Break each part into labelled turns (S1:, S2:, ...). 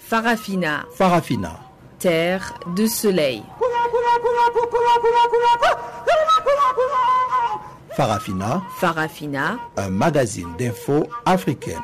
S1: Farafina.
S2: Farafina.
S1: Terre de soleil.
S2: Farafina.
S1: Farafina.
S2: Un magazine d'infos africaine.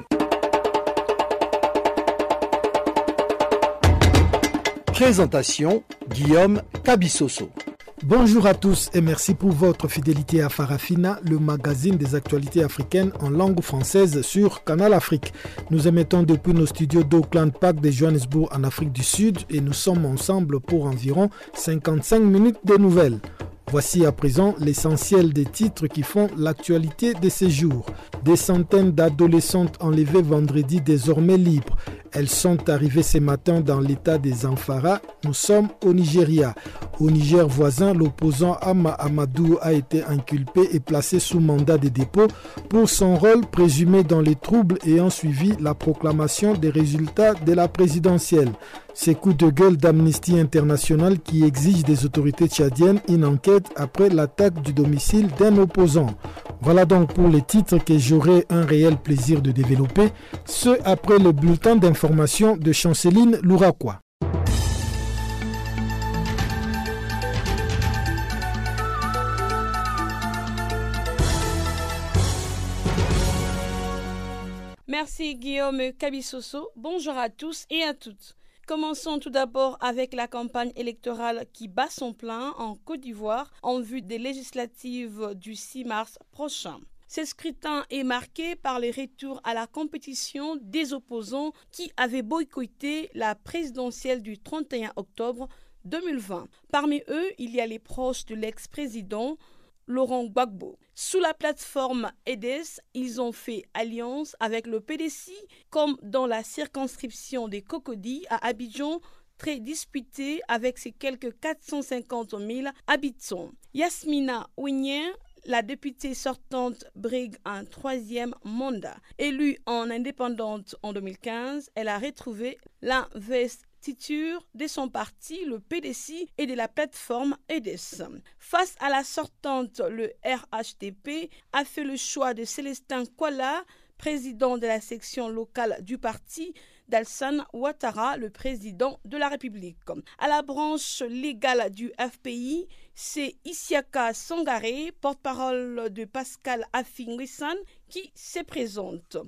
S2: Présentation Guillaume Kabissoso.
S3: Bonjour à tous et merci pour votre fidélité à Farafina, le magazine des actualités africaines en langue française sur Canal Afrique. Nous émettons depuis nos studios d'Auckland Park de Johannesburg en Afrique du Sud et nous sommes ensemble pour environ 55 minutes de nouvelles. Voici à présent l'essentiel des titres qui font l'actualité de ces jours. Des centaines d'adolescentes enlevées vendredi désormais libres. Elles sont arrivées ce matin dans l'état des Zamfara. Nous sommes au Nigeria. Au Niger voisin, l'opposant Ama Amadou a été inculpé et placé sous mandat de dépôt pour son rôle présumé dans les troubles ayant suivi la proclamation des résultats de la présidentielle. Ces coups de gueule d'Amnesty International qui exigent des autorités tchadiennes une enquête après l'attaque du domicile d'un opposant. Voilà donc pour les titres que j'aurai un réel plaisir de développer, ce après le bulletin d'information de Chanceline Louraquois.
S4: Merci Guillaume Kabissoso. Bonjour à tous et à toutes. Commençons tout d'abord avec la campagne électorale qui bat son plein en Côte d'Ivoire en vue des législatives du 6 mars prochain. Ce scrutin est marqué par le retour à la compétition des opposants qui avaient boycotté la présidentielle du 31 octobre 2020. Parmi eux, il y a les proches de l'ex-président Laurent Gbagbo. Sous la plateforme EDES, ils ont fait alliance avec le PDC, comme dans la circonscription des Cocody à Abidjan, très disputée avec ses quelques 450 000 habitants. Yasmina Ouignien, la députée sortante, brigue un troisième mandat. Élue en indépendante en 2015, elle a retrouvé l'investiture de son parti, le PDC, et de la plateforme EDES. Face à la sortante, le RHDP a fait le choix de Célestin Kuala, président de la section locale du parti, d'Alassane Ouattara, le président de la République. À la branche légale du FPI, c'est Isiaka Sangaré, porte-parole de Pascal Affi-N'Guessan, qui se présente.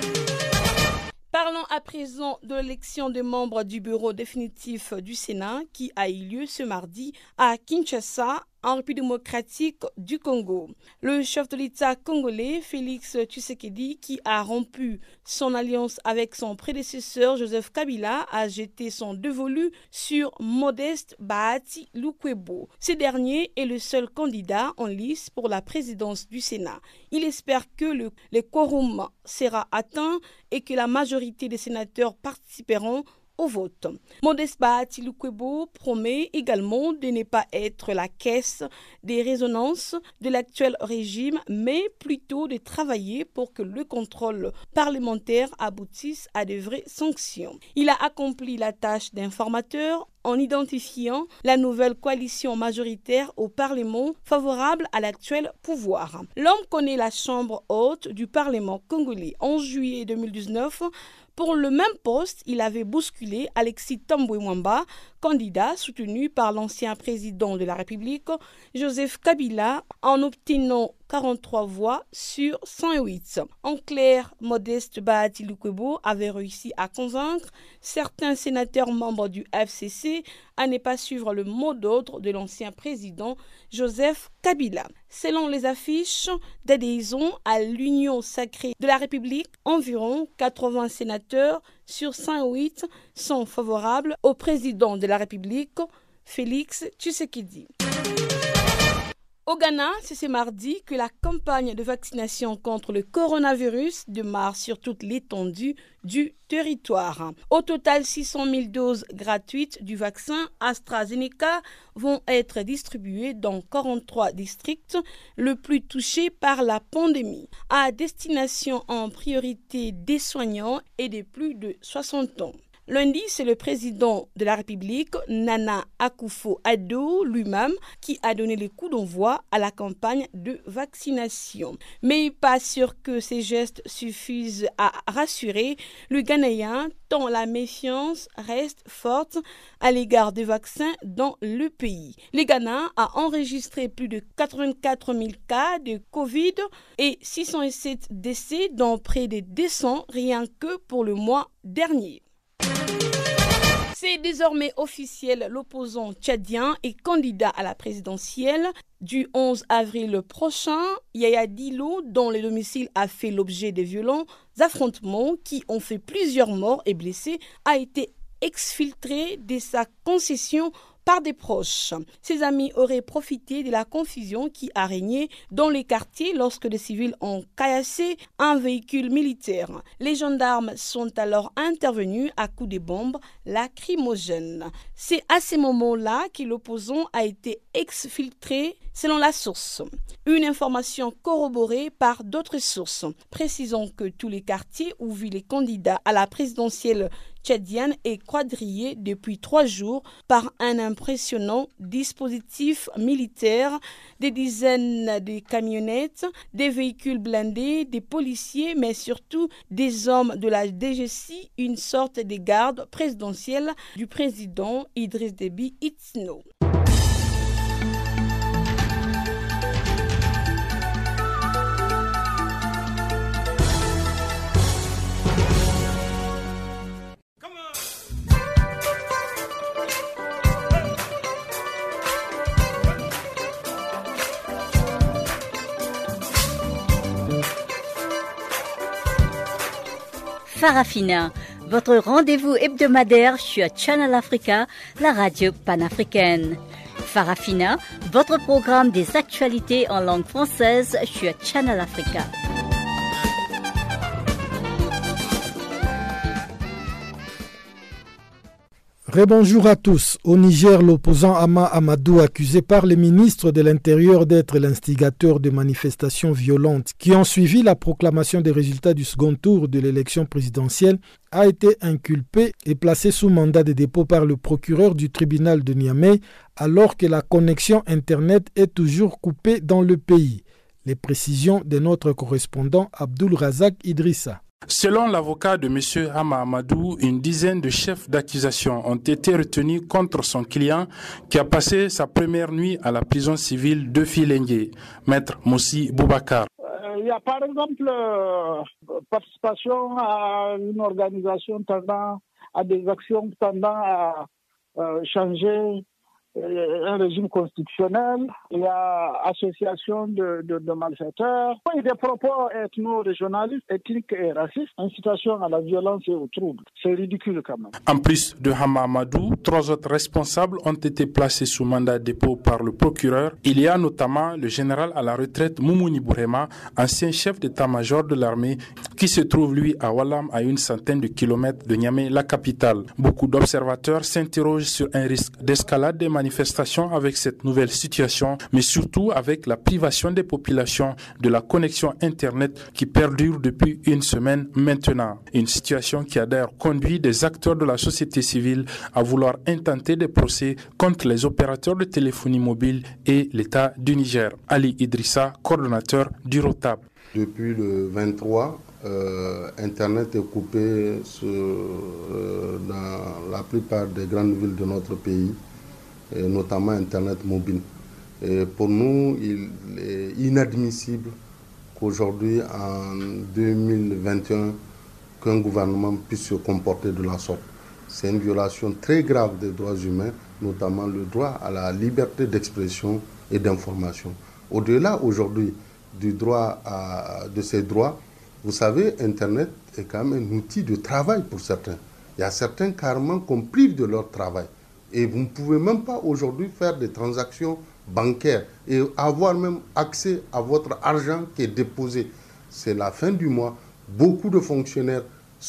S4: Parlons à présent de l'élection des membres du bureau définitif du Sénat qui a eu lieu ce mardi à Kinshasa, en République démocratique du Congo. Le chef de l'État congolais, Félix Tshisekedi, qui a rompu son alliance avec son prédécesseur Joseph Kabila, a jeté son dévolu sur Modeste Bahati Lukwebo. Ce dernier est le seul candidat en lice pour la présidence du Sénat. Il espère que le quorum sera atteint et que la majorité des sénateurs participeront au vote. Modeste Bahati Lukwebo promet également de ne pas être la caisse des résonances de l'actuel régime, mais plutôt de travailler pour que le contrôle parlementaire aboutisse à de vraies sanctions. Il a accompli la tâche d'informateur en identifiant la nouvelle coalition majoritaire au Parlement favorable à l'actuel pouvoir. L'homme connaît la chambre haute du Parlement congolais. En juillet 2019, pour le même poste, il avait bousculé Alexis Thambwe Mwamba, candidat soutenu par l'ancien président de la République, Joseph Kabila, en obtenant 43 voix sur 108. En clair, Modeste Bahati Lukwebo avait réussi à convaincre certains sénateurs membres du FCC à ne pas suivre le mot d'ordre de l'ancien président Joseph Kabila. Selon les affiches d'adhésion à l'Union sacrée de la République, environ 80 sénateurs sur 108 sont favorables au président de la République, Félix Tshisekedi. Au Ghana, c'est ce mardi que la campagne de vaccination contre le coronavirus démarre sur toute l'étendue du territoire. Au total, 600 000 doses gratuites du vaccin AstraZeneca vont être distribuées dans 43 districts le plus touchés par la pandémie, à destination en priorité des soignants et des plus de 60 ans. Lundi, c'est le président de la République, Nana Akufo-Addo, lui-même, qui a donné le coup d'envoi à la campagne de vaccination. Mais pas sûr que ces gestes suffisent à rassurer le Ghanéen, tant la méfiance reste forte à l'égard des vaccins dans le pays. Le Ghana a enregistré plus de 84 000 cas de Covid et 607 décès, dont près de 200 rien que pour le mois dernier. C'est désormais officiel, l'opposant tchadien et candidat à la présidentielle du 11 avril prochain, Yaya Dillo, dont le domicile a fait l'objet de violents affrontements qui ont fait plusieurs morts et blessés, a été exfiltré de sa concession par des proches. Ses amis auraient profité de la confusion qui a régné dans les quartiers lorsque des civils ont caillassé un véhicule militaire. Les gendarmes sont alors intervenus à coups de bombes lacrymogènes. C'est à ce moment-là que l'opposant a été exfiltré selon la source. Une information corroborée par d'autres sources. Précisons que tous les quartiers où vivent les candidats à la présidentielle tchadienne est quadrillé depuis 3 jours par un impressionnant dispositif militaire, des dizaines de camionnettes, des véhicules blindés, des policiers, mais surtout des hommes de la DGC, une sorte de garde présidentielle du président Idriss Déby Itno.
S5: Farafina, votre rendez-vous hebdomadaire sur Channel Africa, la radio panafricaine. Farafina, votre programme des actualités en langue française sur Channel Africa.
S3: Rebonjour à tous. Au Niger, l'opposant Hama Amadou, accusé par les ministres de l'Intérieur d'être l'instigateur de manifestations violentes qui ont suivi la proclamation des résultats du second tour de l'élection présidentielle, a été inculpé et placé sous mandat de dépôt par le procureur du tribunal de Niamey alors que la connexion Internet est toujours coupée dans le pays. Les précisions de notre correspondant Abdul Razak Idrissa.
S6: Selon l'avocat de M. Hama Amadou, une dizaine de chefs d'accusation ont été retenus contre son client qui a passé sa première nuit à la prison civile de Filengue, Maître Moussi Boubacar.
S7: Il y a par exemple participation à une organisation tendant à des actions tendant à changer un régime constitutionnel, il y a association de malfaiteurs, et des propos ethno-régionalistes, ethniques et racistes, incitation à la violence et au trouble. C'est ridicule quand même.
S6: En plus de Hama Amadou, 3 autres responsables ont été placés sous mandat de dépôt par le procureur. Il y a notamment le général à la retraite Moumouni Bourema, ancien chef d'état-major de l'armée, qui se trouve lui à Walam, à une centaine de kilomètres de Niamey, la capitale. Beaucoup d'observateurs s'interrogent sur un risque d'escalade des manifestations avec cette nouvelle situation, mais surtout avec la privation des populations de la connexion Internet qui perdure depuis une semaine maintenant. Une situation qui a d'ailleurs conduit des acteurs de la société civile à vouloir intenter des procès contre les opérateurs de téléphonie mobile et l'État du Niger. Ali Idrissa, coordonnateur du ROTAB.
S8: Depuis le 23, Internet est coupé dans la plupart des grandes villes de notre pays, et notamment Internet mobile. Et pour nous, il est inadmissible qu'aujourd'hui, en 2021, qu'un gouvernement puisse se comporter de la sorte. C'est une violation très grave des droits humains, notamment le droit à la liberté d'expression et d'information. Au-delà aujourd'hui du droit de ces droits, vous savez, Internet est quand même un outil de travail pour certains. Il y a certains carrément qu'on prive de leur travail. Et vous ne pouvez même pas aujourd'hui faire des transactions bancaires et avoir même accès à votre argent qui est déposé. C'est la fin du mois. Beaucoup de fonctionnaires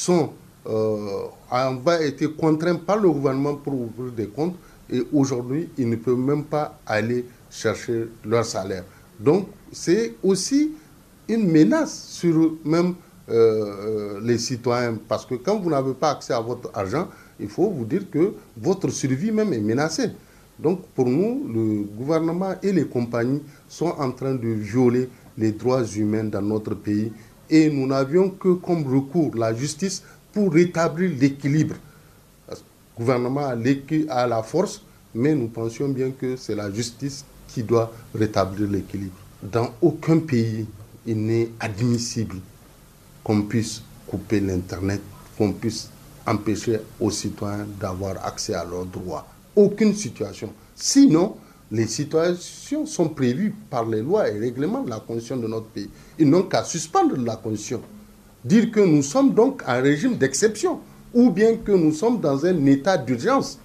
S8: ont été contraints par le gouvernement pour ouvrir des comptes et aujourd'hui, ils ne peuvent même pas aller chercher leur salaire. Donc, c'est aussi une menace sur même les citoyens parce que quand vous n'avez pas accès à votre argent, il faut vous dire que votre survie même est menacée. Donc pour nous, le gouvernement et les compagnies sont en train de violer les droits humains dans notre pays et nous n'avions que comme recours la justice pour rétablir l'équilibre. Le gouvernement a la force, mais nous pensions bien que c'est la justice qui doit rétablir l'équilibre. Dans aucun pays, il n'est admissible qu'on puisse couper l'Internet, qu'on puisse empêcher aux citoyens d'avoir accès à leurs droits. Aucune situation. Sinon, les situations sont prévues par les lois et règlements de la Constitution de notre pays. Ils n'ont qu'à suspendre la Constitution. Dire que nous sommes donc en régime d'exception ou bien que nous sommes dans un état d'urgence.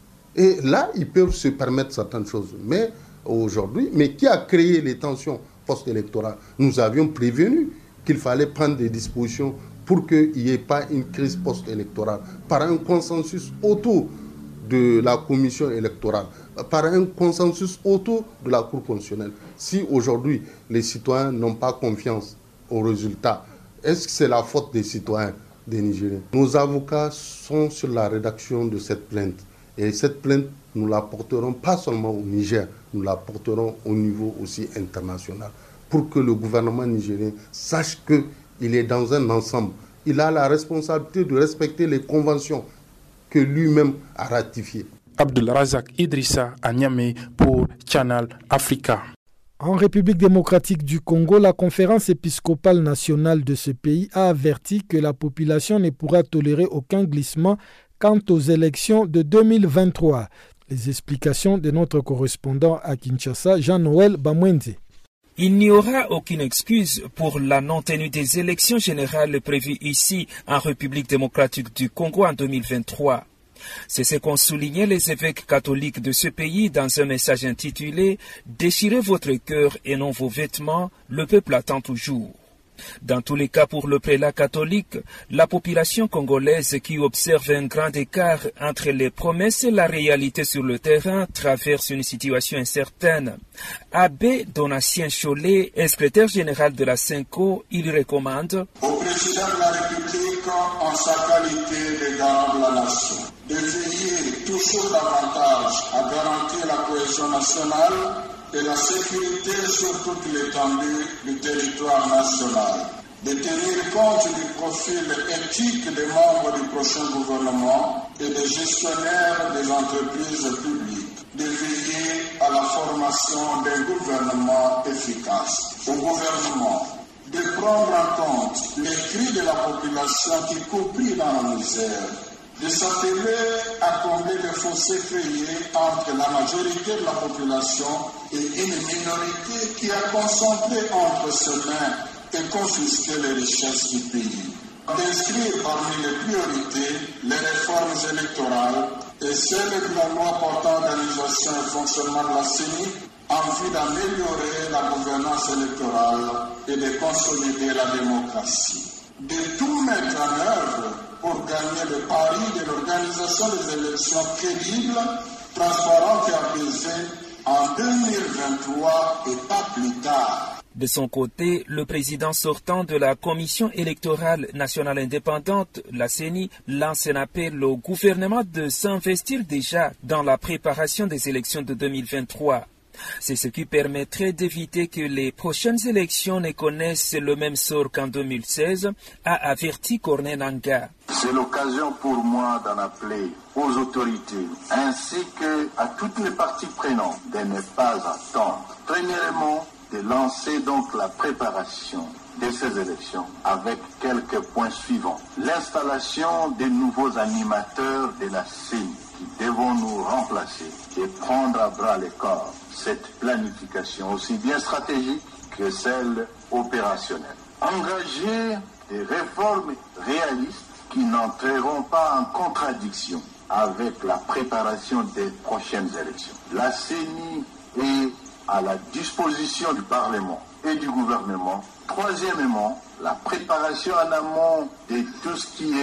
S8: Et là, ils peuvent se permettre certaines choses. Mais aujourd'hui, qui a créé les tensions post-électorales? Nous avions prévenu qu'il fallait prendre des dispositions pour qu'il n'y ait pas une crise post-électorale par un consensus autour de la commission électorale, par un consensus autour de la Cour constitutionnelle. Si aujourd'hui les citoyens n'ont pas confiance aux résultats, est-ce que c'est la faute des citoyens des Nigériens? Nos avocats sont sur la rédaction de cette plainte. Et cette plainte, nous la porterons pas seulement au Niger, nous la porterons au niveau aussi international, pour que le gouvernement nigérien sache qu'il est dans un ensemble. Il a la responsabilité de respecter les conventions que lui-même a ratifiées.
S6: Abdul Razak Idrissa à Niamey pour Channel Africa.
S3: En République démocratique du Congo, la conférence épiscopale nationale de ce pays a averti que la population ne pourra tolérer aucun glissement quant aux élections de 2023. Les explications de notre correspondant à Kinshasa, Jean-Noël Bamwende.
S9: Il n'y aura aucune excuse pour la non-tenue des élections générales prévues ici en République démocratique du Congo en 2023. C'est ce qu'ont souligné les évêques catholiques de ce pays dans un message intitulé « Déchirez votre cœur et non vos vêtements, le peuple attend toujours ». Dans tous les cas, pour le prélat catholique, la population congolaise qui observe un grand écart entre les promesses et la réalité sur le terrain traverse une situation incertaine. Abbé Donatien Cholet, secrétaire général de la SENCO, il recommande
S10: au président de la République, en sa qualité de garant de la nation, de veiller toujours davantage à garantir la cohésion nationale et la sécurité sur toute l'étendue du territoire national, de tenir compte du profil éthique des membres du prochain gouvernement et des gestionnaires des entreprises publiques, de veiller à la formation d'un gouvernement efficace. Au gouvernement, de prendre en compte les cris de la population qui compris dans la misère, de s'atteler à combler les fossés créés entre la majorité de la population et une minorité qui a concentré entre ses mains et confisqué les richesses du pays. D'inscrire parmi les priorités les réformes électorales et celles de la loi portant organisation et fonctionnement de la CENI en vue d'améliorer la gouvernance électorale et de consolider la démocratie. De tout mettre en œuvre pour gagner le pari de l'organisation des élections crédibles, transparentes et apaisées en 2023 et pas plus tard.
S9: De son côté, le président sortant de la Commission électorale nationale indépendante, la CENI, lance un appel au gouvernement de s'investir déjà dans la préparation des élections de 2023. C'est ce qui permettrait d'éviter que les prochaines élections ne connaissent le même sort qu'en 2016, a averti Corneille Nangaa.
S10: C'est l'occasion pour moi d'en appeler aux autorités ainsi qu'à toutes les parties prenantes de ne pas attendre. Premièrement, de lancer donc la préparation de ces élections avec quelques points suivants. L'installation des nouveaux animateurs de la CENI qui devront nous remplacer et prendre à bras le corps cette planification aussi bien stratégique que celle opérationnelle. Engager des réformes réalistes qui n'entreront pas en contradiction avec la préparation des prochaines élections. La CENI est à la disposition du Parlement et du gouvernement. Troisièmement, la préparation en amont de tout ce qui est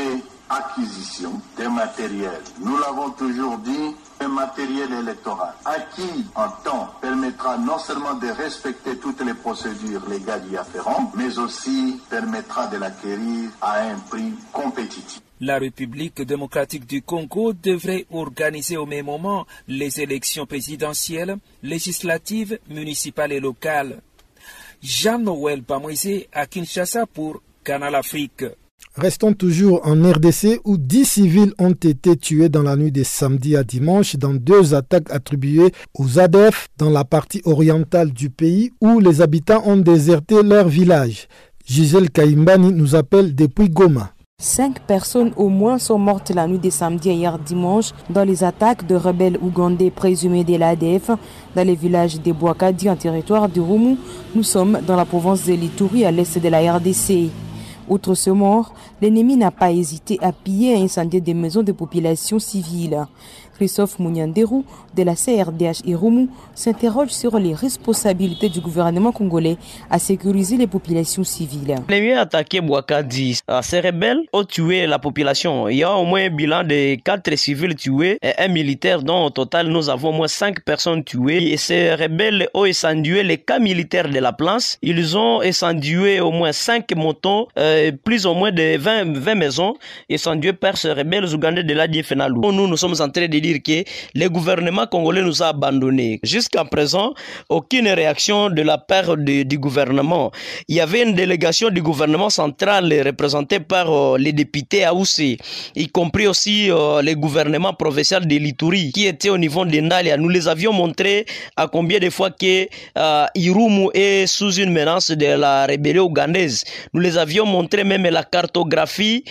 S10: acquisition des matériels. Nous l'avons toujours dit, un matériel électoral acquis en temps permettra non seulement de respecter toutes les procédures légales y afférentes, mais aussi permettra de l'acquérir à un prix compétitif.
S9: La République démocratique du Congo devrait organiser au même moment les élections présidentielles, législatives, municipales et locales. Jean-Noël Bamoisé à Kinshasa pour Canal Afrique.
S3: Restons toujours en RDC où 10 civils ont été tués dans la nuit de samedi à dimanche dans 2 attaques attribuées aux ADF dans la partie orientale du pays où les habitants ont déserté leur village. Gisèle Kaimbani nous appelle depuis Goma.
S11: 5 personnes au moins sont mortes la nuit de samedi à hier dimanche dans les attaques de rebelles ougandais présumés de l'ADF dans les villages de Bouakadi en territoire de Roumu. Nous sommes dans la province de l'Ituri à l'est de la RDC. Outre ce mort, l'ennemi n'a pas hésité à piller et incendier des maisons de population civile. Christophe Mounianderou de la CRDH et Roumu s'interroge sur les responsabilités du gouvernement congolais à sécuriser les populations civiles.
S12: L'ennemi a attaqué Bouakadi. Ces rebelles ont tué la population. Il y a au moins un bilan de 4 civils tués et 1 militaire, dont au total nous avons au moins 5 personnes tuées. Et ces rebelles ont incendié les camps militaires de la place. Ils ont incendié au moins 5 motos, plus ou moins de 20 maisons incendiées par ces rebelles ougandais de l'ADF Nalu. Nous sommes en train de dire que le gouvernement congolais nous a abandonnés. Jusqu'à présent, aucune réaction de la part du gouvernement. Il y avait une délégation du gouvernement central représentée par les députés Aoussé, y compris aussi le gouvernement provincial de l'Ituri qui était au niveau de Ndalia. Nous les avions montré à combien de fois que Irumu est sous une menace de la rébellion ougandaise. Nous les avions montré même la cartographie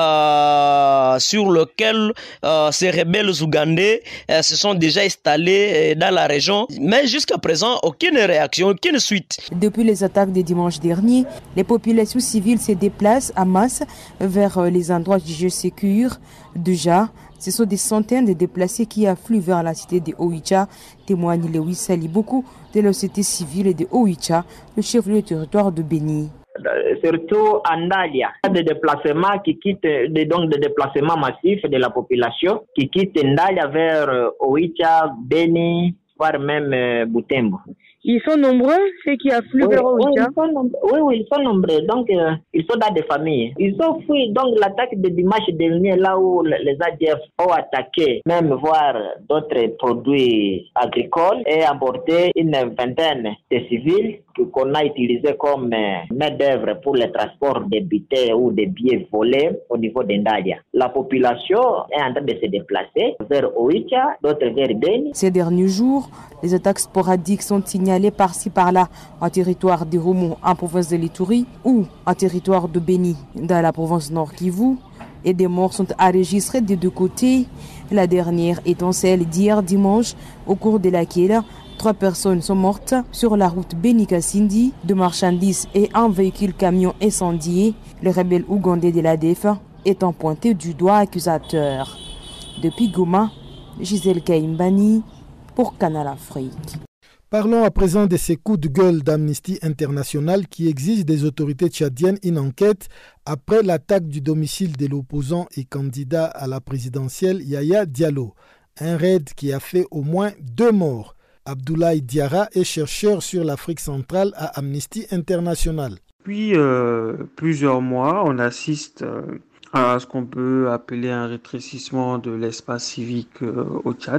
S12: sur laquelle ces rebelles ougandais se sont déjà installés dans la région, mais jusqu'à présent, aucune réaction, aucune suite.
S11: Depuis les attaques de dimanche dernier, les populations civiles se déplacent en masse vers les endroits jugés sécures. Déjà, ce sont des centaines de déplacés qui affluent vers la cité de Oicha, témoigne Lewis Saliboku de la société civile de Oicha, le chef-lieu du territoire de Béni.
S13: Surtout à Ndalia, des déplacements qui quittent, donc des déplacements massifs de la population qui quittent Ndalia vers Oicha, Beni, voire même Butembo.
S11: Ils sont nombreux, ceux qui affluent vers Oicha?
S13: Oui, ils sont nombreux. Donc, ils sont dans des familles. Ils ont fui donc l'attaque de dimanche dernier, là où les ADF ont attaqué, même voire d'autres produits agricoles, et emporté une vingtaine de civils qu'on a utilisés comme main-d'œuvre pour le transport des butins ou des billets volés au niveau d'Indalia. La population est en train de se déplacer vers Oicha, d'autres vers Beni.
S11: Ces derniers jours, les attaques sporadiques sont signalées par-ci par-là en territoire de Roumu, en province de l'Ituri, ou en territoire de Beni, dans la province Nord Kivu. Et des morts sont enregistrées des 2 côtés. La dernière étant celle d'hier dimanche, au cours de laquelle 3 personnes sont mortes sur la route Beni-Kasindi, 2 marchandises et un véhicule camion incendié. Le rebelle ougandais de l'ADF étant pointé du doigt accusateur. Depuis Goma, Gisèle Kaimbani pour Canal Afrique.
S3: Parlons à présent de ces coups de gueule d'Amnesty International qui exigent des autorités tchadiennes une enquête après l'attaque du domicile de l'opposant et candidat à la présidentielle Yaya Diallo. Un raid qui a fait au moins 2 morts. Abdoulaye Diarra est chercheur sur l'Afrique centrale à Amnesty International.
S14: Depuis plusieurs mois, on assiste à ce qu'on peut appeler un rétrécissement de l'espace civique au Tchad.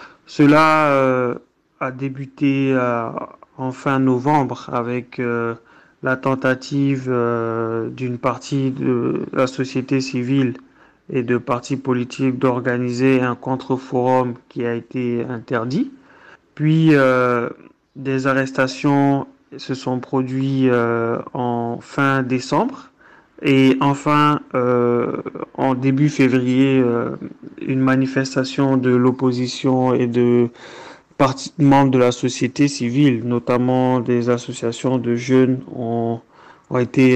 S14: Cela a débuté en fin novembre avec la tentative d'une partie de la société civile et de partis politiques d'organiser un contre-forum qui a été interdit. Puis des arrestations se sont produites en fin décembre. Et enfin, en début février, une manifestation de l'opposition et de membres de la société civile, notamment des associations de jeunes, a été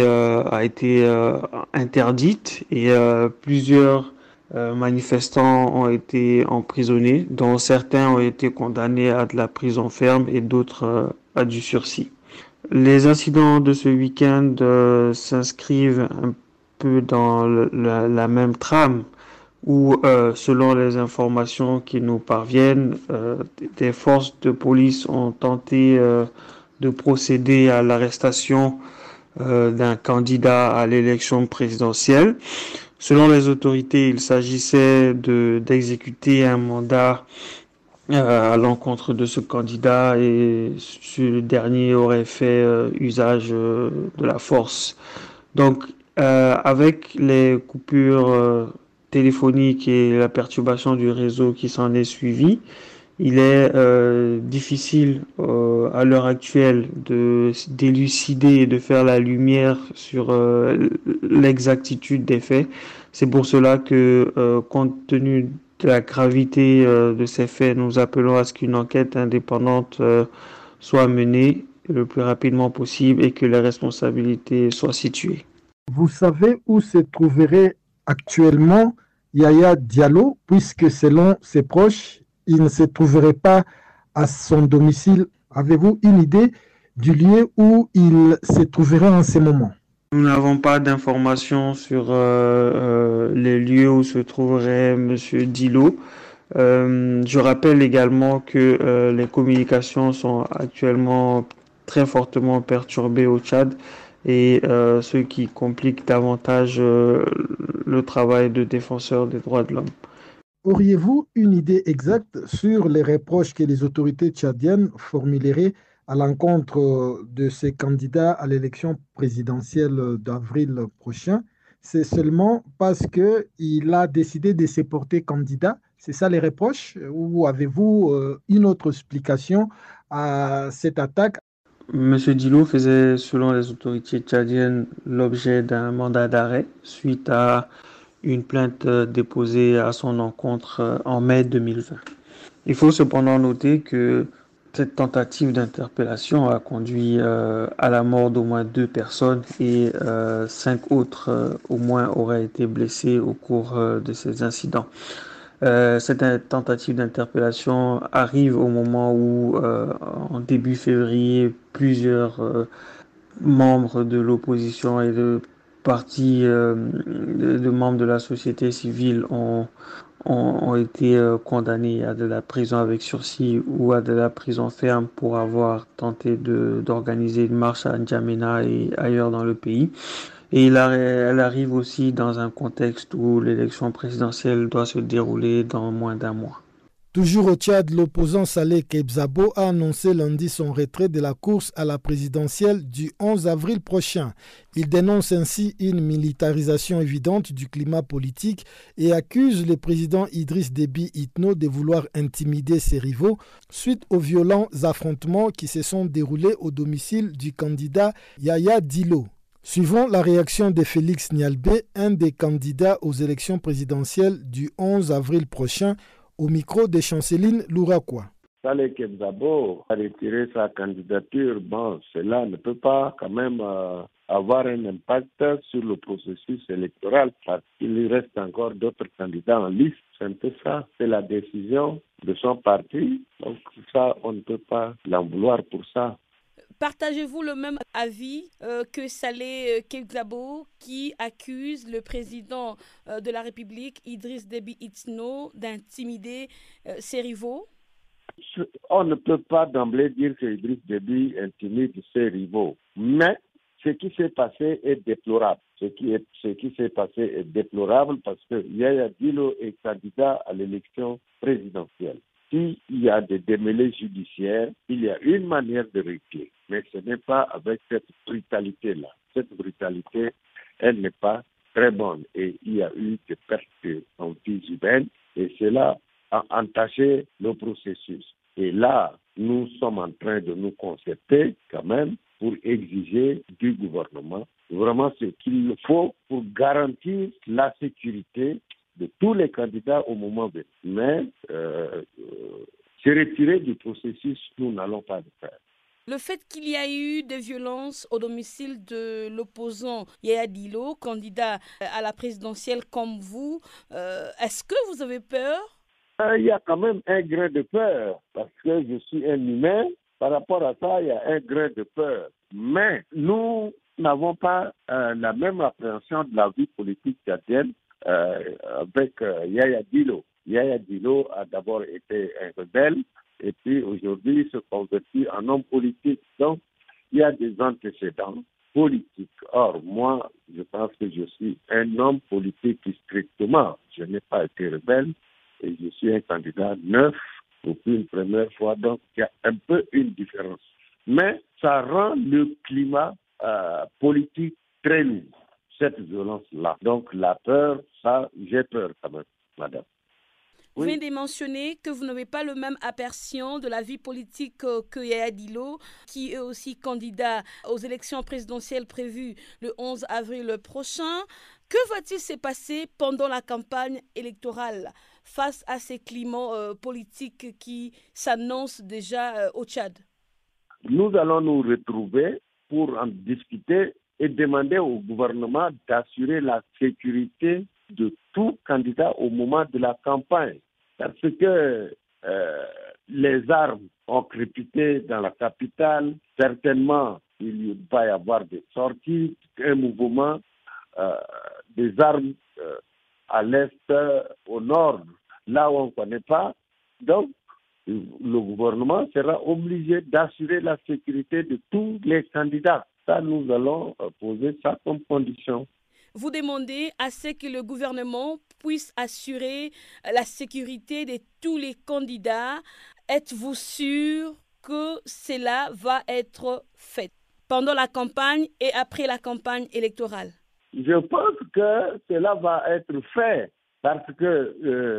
S14: interdite et plusieurs manifestants ont été emprisonnés, dont certains ont été condamnés à de la prison ferme et d'autres à du sursis. Les incidents de ce week-end s'inscrivent un peu dans la même trame où, selon les informations qui nous parviennent, des forces de police ont tenté de procéder à l'arrestation d'un candidat à l'élection présidentielle. Selon les autorités, il s'agissait d'exécuter un mandat à l'encontre de ce candidat et ce dernier aurait fait usage de la force. Donc, avec les coupures téléphoniques et la perturbation du réseau qui s'en est suivie, il est difficile à l'heure actuelle de d'élucider et de faire la lumière sur l'exactitude des faits. C'est pour cela que, compte tenu de la gravité de ces faits, nous appelons à ce qu'une enquête indépendante soit menée le plus rapidement possible et que les responsabilités soient situées.
S3: Vous savez où se trouverait actuellement Yaya Diallo, puisque selon ses proches, il ne se trouverait pas à son domicile. Avez-vous une idée du lieu où il se trouverait en ce moment?
S14: Nous n'avons pas d'informations sur les lieux où se trouverait M. Diallo. Je rappelle également que les communications sont actuellement très fortement perturbées au Tchad et ce qui complique davantage le travail de défenseur des droits de l'homme.
S3: Auriez-vous une idée exacte sur les reproches que les autorités tchadiennes formuleraient à l'encontre de ces candidats à l'élection présidentielle d'avril prochain? C'est seulement parce qu'il a décidé de se porter candidat? C'est ça les reproches? Ou avez-vous une autre explication à cette attaque?
S14: M. Diallo faisait, selon les autorités tchadiennes, l'objet d'un mandat d'arrêt suite à une plainte déposée à son encontre en mai 2020. Il faut cependant noter que cette tentative d'interpellation a conduit à la mort d'au moins 2 personnes et 5 autres au moins auraient été blessés au cours de ces incidents. Cette tentative d'interpellation arrive au moment où, en début février, plusieurs membres de l'opposition et de partis de membres de la société civile ont été condamnés à de la prison avec sursis ou à de la prison ferme pour avoir tenté d'organiser une marche à N'Djamena et ailleurs dans le pays. Et elle arrive aussi dans un contexte où l'élection présidentielle doit se dérouler dans moins d'un mois.
S3: Toujours au Tchad, l'opposant Saleh Kebzabo a annoncé lundi son retrait de la course à la présidentielle du 11 avril prochain. Il dénonce ainsi une militarisation évidente du climat politique et accuse le président Idriss Déby Itno de vouloir intimider ses rivaux suite aux violents affrontements qui se sont déroulés au domicile du candidat Yaya Diallo. Suivant la réaction de Félix Nialbé, un des candidats aux élections présidentielles du 11 avril prochain, au micro de Chanceline Louraquois.
S15: Saleh Kebzabo a retiré sa candidature. Bon, cela ne peut pas quand même avoir un impact sur le processus électoral parce qu'il reste encore d'autres candidats en liste. C'est un peu ça. C'est la décision de son parti. Donc ça, on ne peut pas l'en vouloir pour ça.
S4: Partagez-vous le même avis que Saleh Kebzabo qui accuse le président de la République, Idriss Déby Itno, d'intimider ses rivaux?
S15: On ne peut pas d'emblée dire que Idriss Déby intimide ses rivaux, mais ce qui s'est passé est déplorable. Ce qui s'est passé est déplorable parce que Yaya Diallo est candidat à l'élection présidentielle. S'il y a des démêlés judiciaires, il y a une manière de régler. Mais ce n'est pas avec cette brutalité-là. Cette brutalité, elle n'est pas très bonne. Et il y a eu des pertes en vies humaines et cela a entaché le processus. Et là, nous sommes en train de nous concerter quand même pour exiger du gouvernement vraiment ce qu'il faut pour garantir la sécurité de tous les candidats au moment venu. Mais se retirer du processus, nous n'allons pas le faire.
S4: Le fait qu'il y a eu des violences au domicile de l'opposant Yaya Diallo, candidat à la présidentielle comme vous, est-ce que vous avez peur?
S15: Il y a quand même un grain de peur, parce que je suis un humain. Par rapport à ça, il y a un grain de peur. Mais nous n'avons pas la même appréhension de la vie politique tchadienne avec Yaya Dillo. Yaya Dillo a d'abord été un rebelle et puis aujourd'hui il se convertit en homme politique. Donc, il y a des antécédents politiques. Or, moi, je pense que je suis un homme politique strictement. Je n'ai pas été rebelle et je suis un candidat neuf depuis une première fois. Donc, il y a un peu une différence. Mais ça rend le climat politique très lourd, cette violence-là. Donc, la peur, ça, j'ai peur quand même, madame.
S4: Vous venez de mentionner que vous n'avez pas le même aperçu de la vie politique que Yaya Dillo, qui est aussi candidat aux élections présidentielles prévues le 11 avril prochain. Que va-t-il se passer pendant la campagne électorale face à ces climats politiques qui s'annoncent déjà au Tchad?
S15: Nous allons nous retrouver pour en discuter et demander au gouvernement d'assurer la sécurité de tout candidat au moment de la campagne. Parce que les armes ont crépité dans la capitale. Certainement, il va y avoir des sorties, un mouvement, des armes à l'est, au nord, là où on ne connaît pas. Donc, le gouvernement sera obligé d'assurer la sécurité de tous les candidats. Ça, nous allons poser ça comme condition.
S4: Vous demandez à ce que le gouvernement puisse assurer la sécurité de tous les candidats. Êtes-vous sûr que cela va être fait pendant la campagne et après la campagne électorale?
S15: Je pense que cela va être fait parce que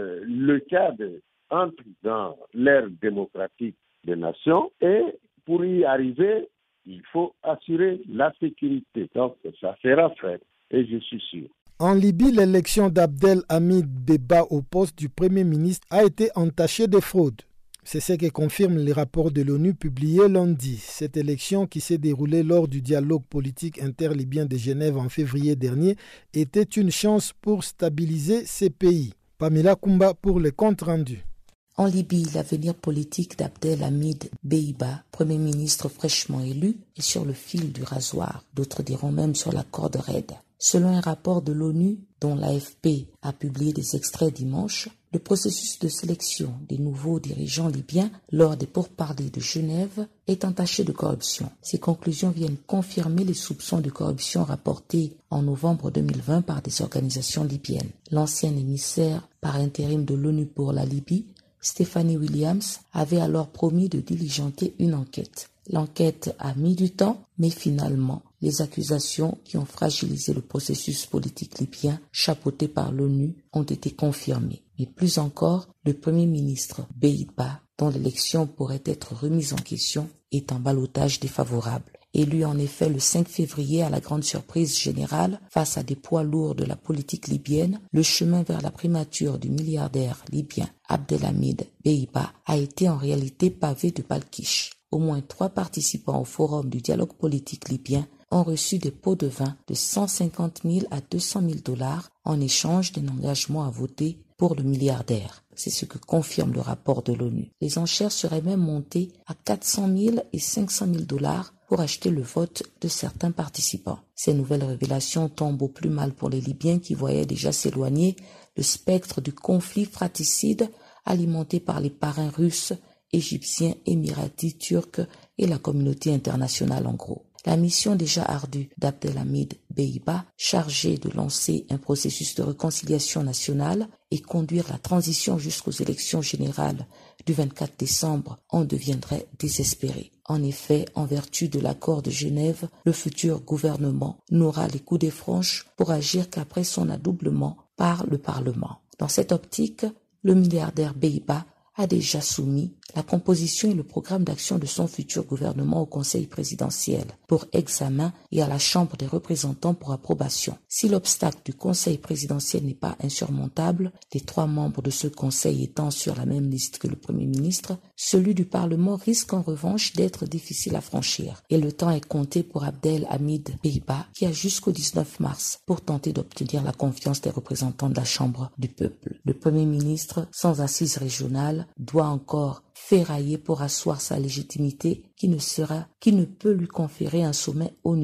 S15: le Tchad entre dans l'ère démocratique des nations et pour y arriver, il faut assurer la sécurité. Donc, ça sera fait. Et je suis sûr.
S3: En Libye, l'élection d'Abdel Hamid Deiba au poste du Premier ministre a été entachée de fraude. C'est ce que confirment les rapports de l'ONU publiés lundi. Cette élection, qui s'est déroulée lors du dialogue politique interlibyen de Genève en février dernier, était une chance pour stabiliser ces pays. Pamela Kumba pour le compte rendu.
S16: En Libye, l'avenir politique d'Abdel Hamid Deiba, Premier ministre fraîchement élu, est sur le fil du rasoir. D'autres diront même sur la corde raide. Selon un rapport de l'ONU, dont l'AFP a publié des extraits dimanche, le processus de sélection des nouveaux dirigeants libyens lors des pourparlers de Genève est entaché de corruption. Ces conclusions viennent confirmer les soupçons de corruption rapportés en novembre 2020 par des organisations libyennes. L'ancien émissaire par intérim de l'ONU pour la Libye, Stephanie Williams, avait alors promis de diligenter une enquête. L'enquête a mis du temps, mais finalement, les accusations qui ont fragilisé le processus politique libyen, chapeauté par l'ONU, ont été confirmées. Mais plus encore, le Premier ministre Deiba, dont l'élection pourrait être remise en question, est en ballottage défavorable. Élu en effet le 5 février à la grande surprise générale face à des poids lourds de la politique libyenne, le chemin vers la primature du milliardaire libyen Abdelhamid Deiba a été en réalité pavé de balkish. Au moins 3 participants au forum du dialogue politique libyen ont reçu des pots de vin de 150 000 à 200 000 dollars en échange d'un engagement à voter pour le milliardaire. C'est ce que confirme le rapport de l'ONU. Les enchères seraient même montées à 400 000 et 500 000 dollars pour acheter le vote de certains participants. Ces nouvelles révélations tombent au plus mal pour les Libyens qui voyaient déjà s'éloigner le spectre du conflit fratricide alimenté par les parrains russes, égyptiens, émiratis, turcs et la communauté internationale en gros. La mission déjà ardue d'Abdelhamid Deiba, chargée de lancer un processus de réconciliation nationale et conduire la transition jusqu'aux élections générales du 24 décembre, en deviendrait désespérée. En effet, en vertu de l'accord de Genève, le futur gouvernement n'aura les coups des franches pour agir qu'après son adoublement par le Parlement. Dans cette optique, le milliardaire Deiba a déjà soumis la composition et le programme d'action de son futur gouvernement au Conseil présidentiel pour examen et à la Chambre des représentants pour approbation. Si l'obstacle du Conseil présidentiel n'est pas insurmontable, les 3 membres de ce Conseil étant sur la même liste que le Premier ministre, celui du Parlement risque en revanche d'être difficile à franchir. Et le temps est compté pour Abdel Hamid Deiba, qui a jusqu'au 19 mars pour tenter d'obtenir la confiance des représentants de la Chambre du peuple. Le Premier ministre, sans assise régionale, doit encore ferrailler pour asseoir sa légitimité qui ne peut lui conférer un sommet onusien.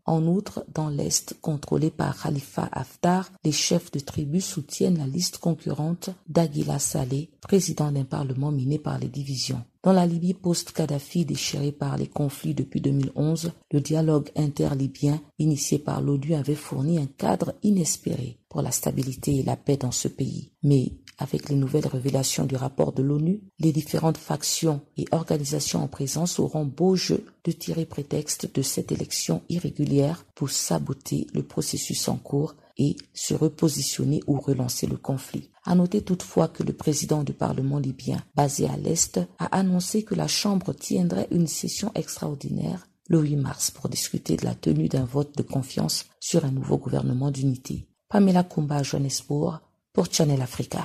S16: En outre, dans l'Est, contrôlé par Khalifa Haftar, les chefs de tribus soutiennent la liste concurrente d'Aguila Saleh, président d'un parlement miné par les divisions. Dans la Libye post-Kadhafi déchirée par les conflits depuis 2011, le dialogue interlibyen initié par l'ONU avait fourni un cadre inespéré pour la stabilité et la paix dans ce pays. Mais avec les nouvelles révélations du rapport de l'ONU, les différentes factions et organisations en présence auront beau jeu de tirer prétexte de cette élection irrégulière pour saboter le processus en cours et se repositionner ou relancer le conflit. À noter toutefois que le président du Parlement libyen, basé à l'Est, a annoncé que la Chambre tiendrait une session extraordinaire le 8 mars pour discuter de la tenue d'un vote de confiance sur un nouveau gouvernement d'unité. Pamela Kumba à Johannesburg pour Channel Africa.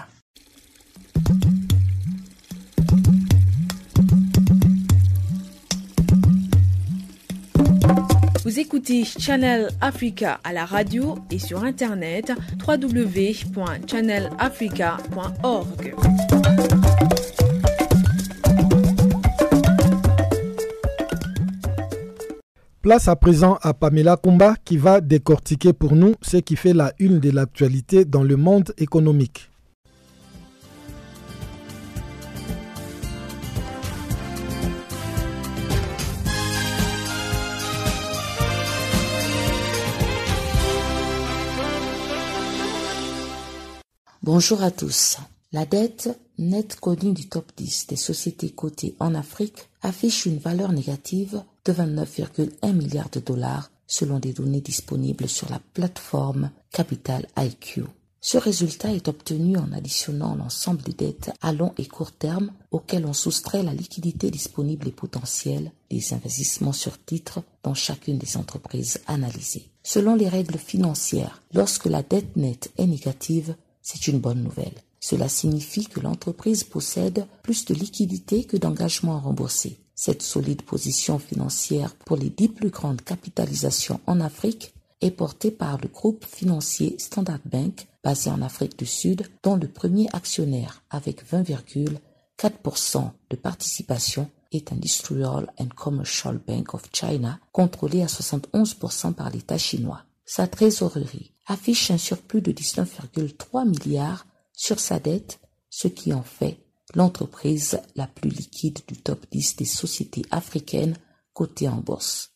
S1: Vous écoutez Channel Africa à la radio et sur internet www.channelafrica.org.
S3: Place à présent à Pamela Kumba qui va décortiquer pour nous ce qui fait la une de l'actualité dans le monde économique.
S16: Bonjour à tous. La dette nette connue du top 10 des sociétés cotées en Afrique affiche une valeur négative de 29,1 milliards de dollars selon des données disponibles sur la plateforme Capital IQ. Ce résultat est obtenu en additionnant l'ensemble des dettes à long et court terme auxquelles on soustrait la liquidité disponible et potentielle des investissements sur titres dans chacune des entreprises analysées. Selon les règles financières, lorsque la dette nette est négative, c'est une bonne nouvelle. Cela signifie que l'entreprise possède plus de liquidités que d'engagements à rembourser. Cette solide position financière pour les 10 plus grandes capitalisations en Afrique est portée par le groupe financier Standard Bank, basé en Afrique du Sud, dont le premier actionnaire, avec 20,4% de participation, est Industrial and Commercial Bank of China, contrôlé à 71% par l'État chinois. Sa trésorerie affiche un surplus de 19,3 milliards sur sa dette, ce qui en fait l'entreprise la plus liquide du top 10 des sociétés africaines cotées en bourse.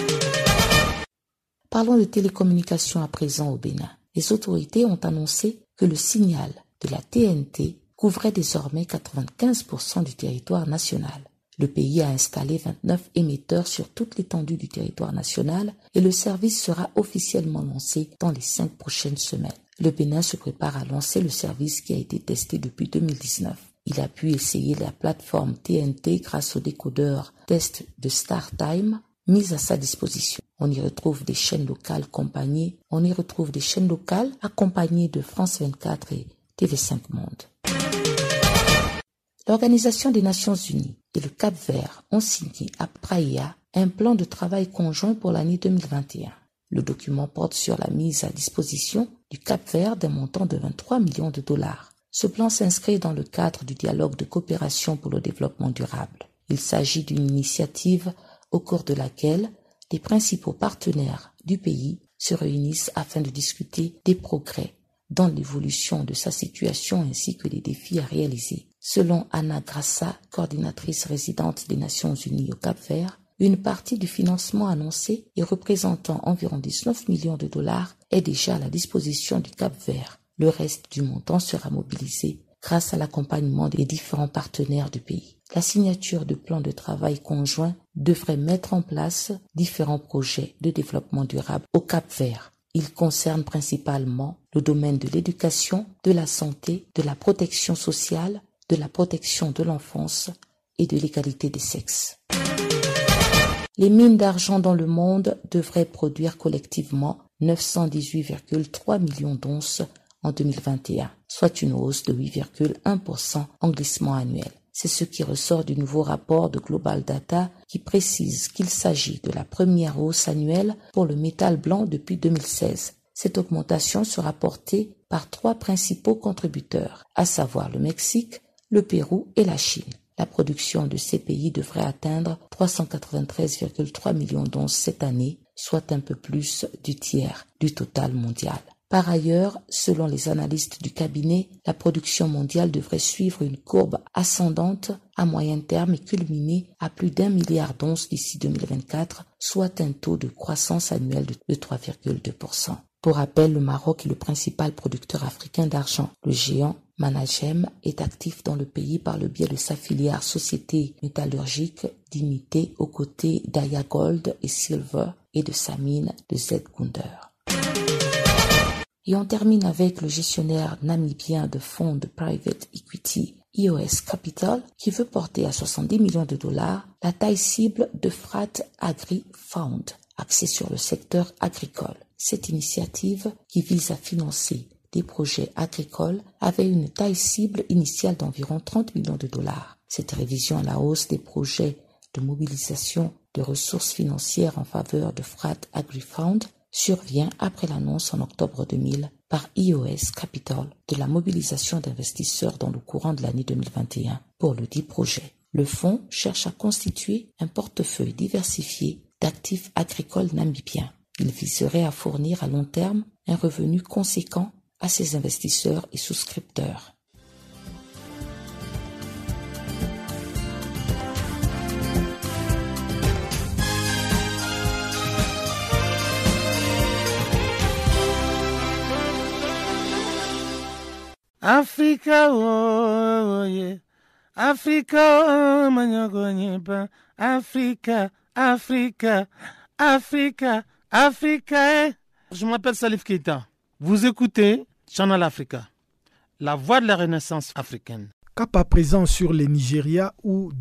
S16: Parlons de télécommunications à présent au Bénin. Les autorités ont annoncé que le signal de la TNT couvrait désormais 95% du territoire national. Le pays a installé 29 émetteurs sur toute l'étendue du territoire national et le service sera officiellement lancé dans les 5 prochaines semaines. Le Bénin se prépare à lancer le service qui a été testé depuis 2019. Il a pu essayer la plateforme TNT grâce au décodeur test de StarTime mis à sa disposition. On y retrouve des chaînes locales accompagnées de France 24 et TV5 Monde. L'Organisation des Nations Unies et le Cap-Vert ont signé à Praia un plan de travail conjoint pour l'année 2021. Le document porte sur la mise à disposition du Cap-Vert d'un montant de 23 millions de dollars. Ce plan s'inscrit dans le cadre du dialogue de coopération pour le développement durable. Il s'agit d'une initiative au cours de laquelle les principaux partenaires du pays se réunissent afin de discuter des progrès dans l'évolution de sa situation ainsi que des défis à réaliser. Selon Anna Grassa, coordinatrice résidente des Nations Unies au Cap-Vert, une partie du financement annoncé et représentant environ 19 millions de dollars est déjà à la disposition du Cap-Vert. Le reste du montant sera mobilisé grâce à l'accompagnement des différents partenaires du pays. La signature de plans de travail conjoints devrait mettre en place différents projets de développement durable au Cap-Vert. Ils concernent principalement le domaine de l'éducation, de la santé, de la protection sociale, de la protection de l'enfance et de l'égalité des sexes. Les mines d'argent dans le monde devraient produire collectivement 918,3 millions d'onces en 2021, soit une hausse de 8,1% en glissement annuel. C'est ce qui ressort du nouveau rapport de Global Data qui précise qu'il s'agit de la première hausse annuelle pour le métal blanc depuis 2016. Cette augmentation sera portée par 3 principaux contributeurs, à savoir le Mexique, le Pérou et la Chine. La production de ces pays devrait atteindre 393,3 millions d'onces cette année, soit un peu plus du tiers du total mondial. Par ailleurs, selon les analystes du cabinet, la production mondiale devrait suivre une courbe ascendante à moyen terme et culminer à plus d'1 milliard d'onces d'ici 2024, soit un taux de croissance annuel de 3,2%. Pour rappel, le Maroc est le principal producteur africain d'argent. Le géant Managem est actif dans le pays par le biais de sa filière Société métallurgique limitée aux côtés d'Aya Gold et Silver et de sa mine de Zgounder. Et on termine avec le gestionnaire namibien de fonds de private equity EOS Capital qui veut porter à 70 millions de dollars la taille cible de Frat Agri Fund, axée sur le secteur agricole. Cette initiative, qui vise à financer des projets agricoles, avait une taille cible initiale d'environ 30 millions de dollars. Cette révision à la hausse des projets de mobilisation de ressources financières en faveur de Frat Agri Fund survient après l'annonce en octobre 2000 par EOS Capital de la mobilisation d'investisseurs dans le courant de l'année 2021 pour le dit projet. Le fonds cherche à constituer un portefeuille diversifié d'actifs agricoles namibiens. Il viserait à fournir à long terme un revenu conséquent à ses investisseurs et souscripteurs.
S17: Africa, oh yeah. Africa, oh manyogonyepa. Africa, Africa, Africa, Africa. Je m'appelle Salif Keita. Vous écoutez Channel Africa, la voix de la renaissance africaine.
S3: Cap à présent sur le Nigeria où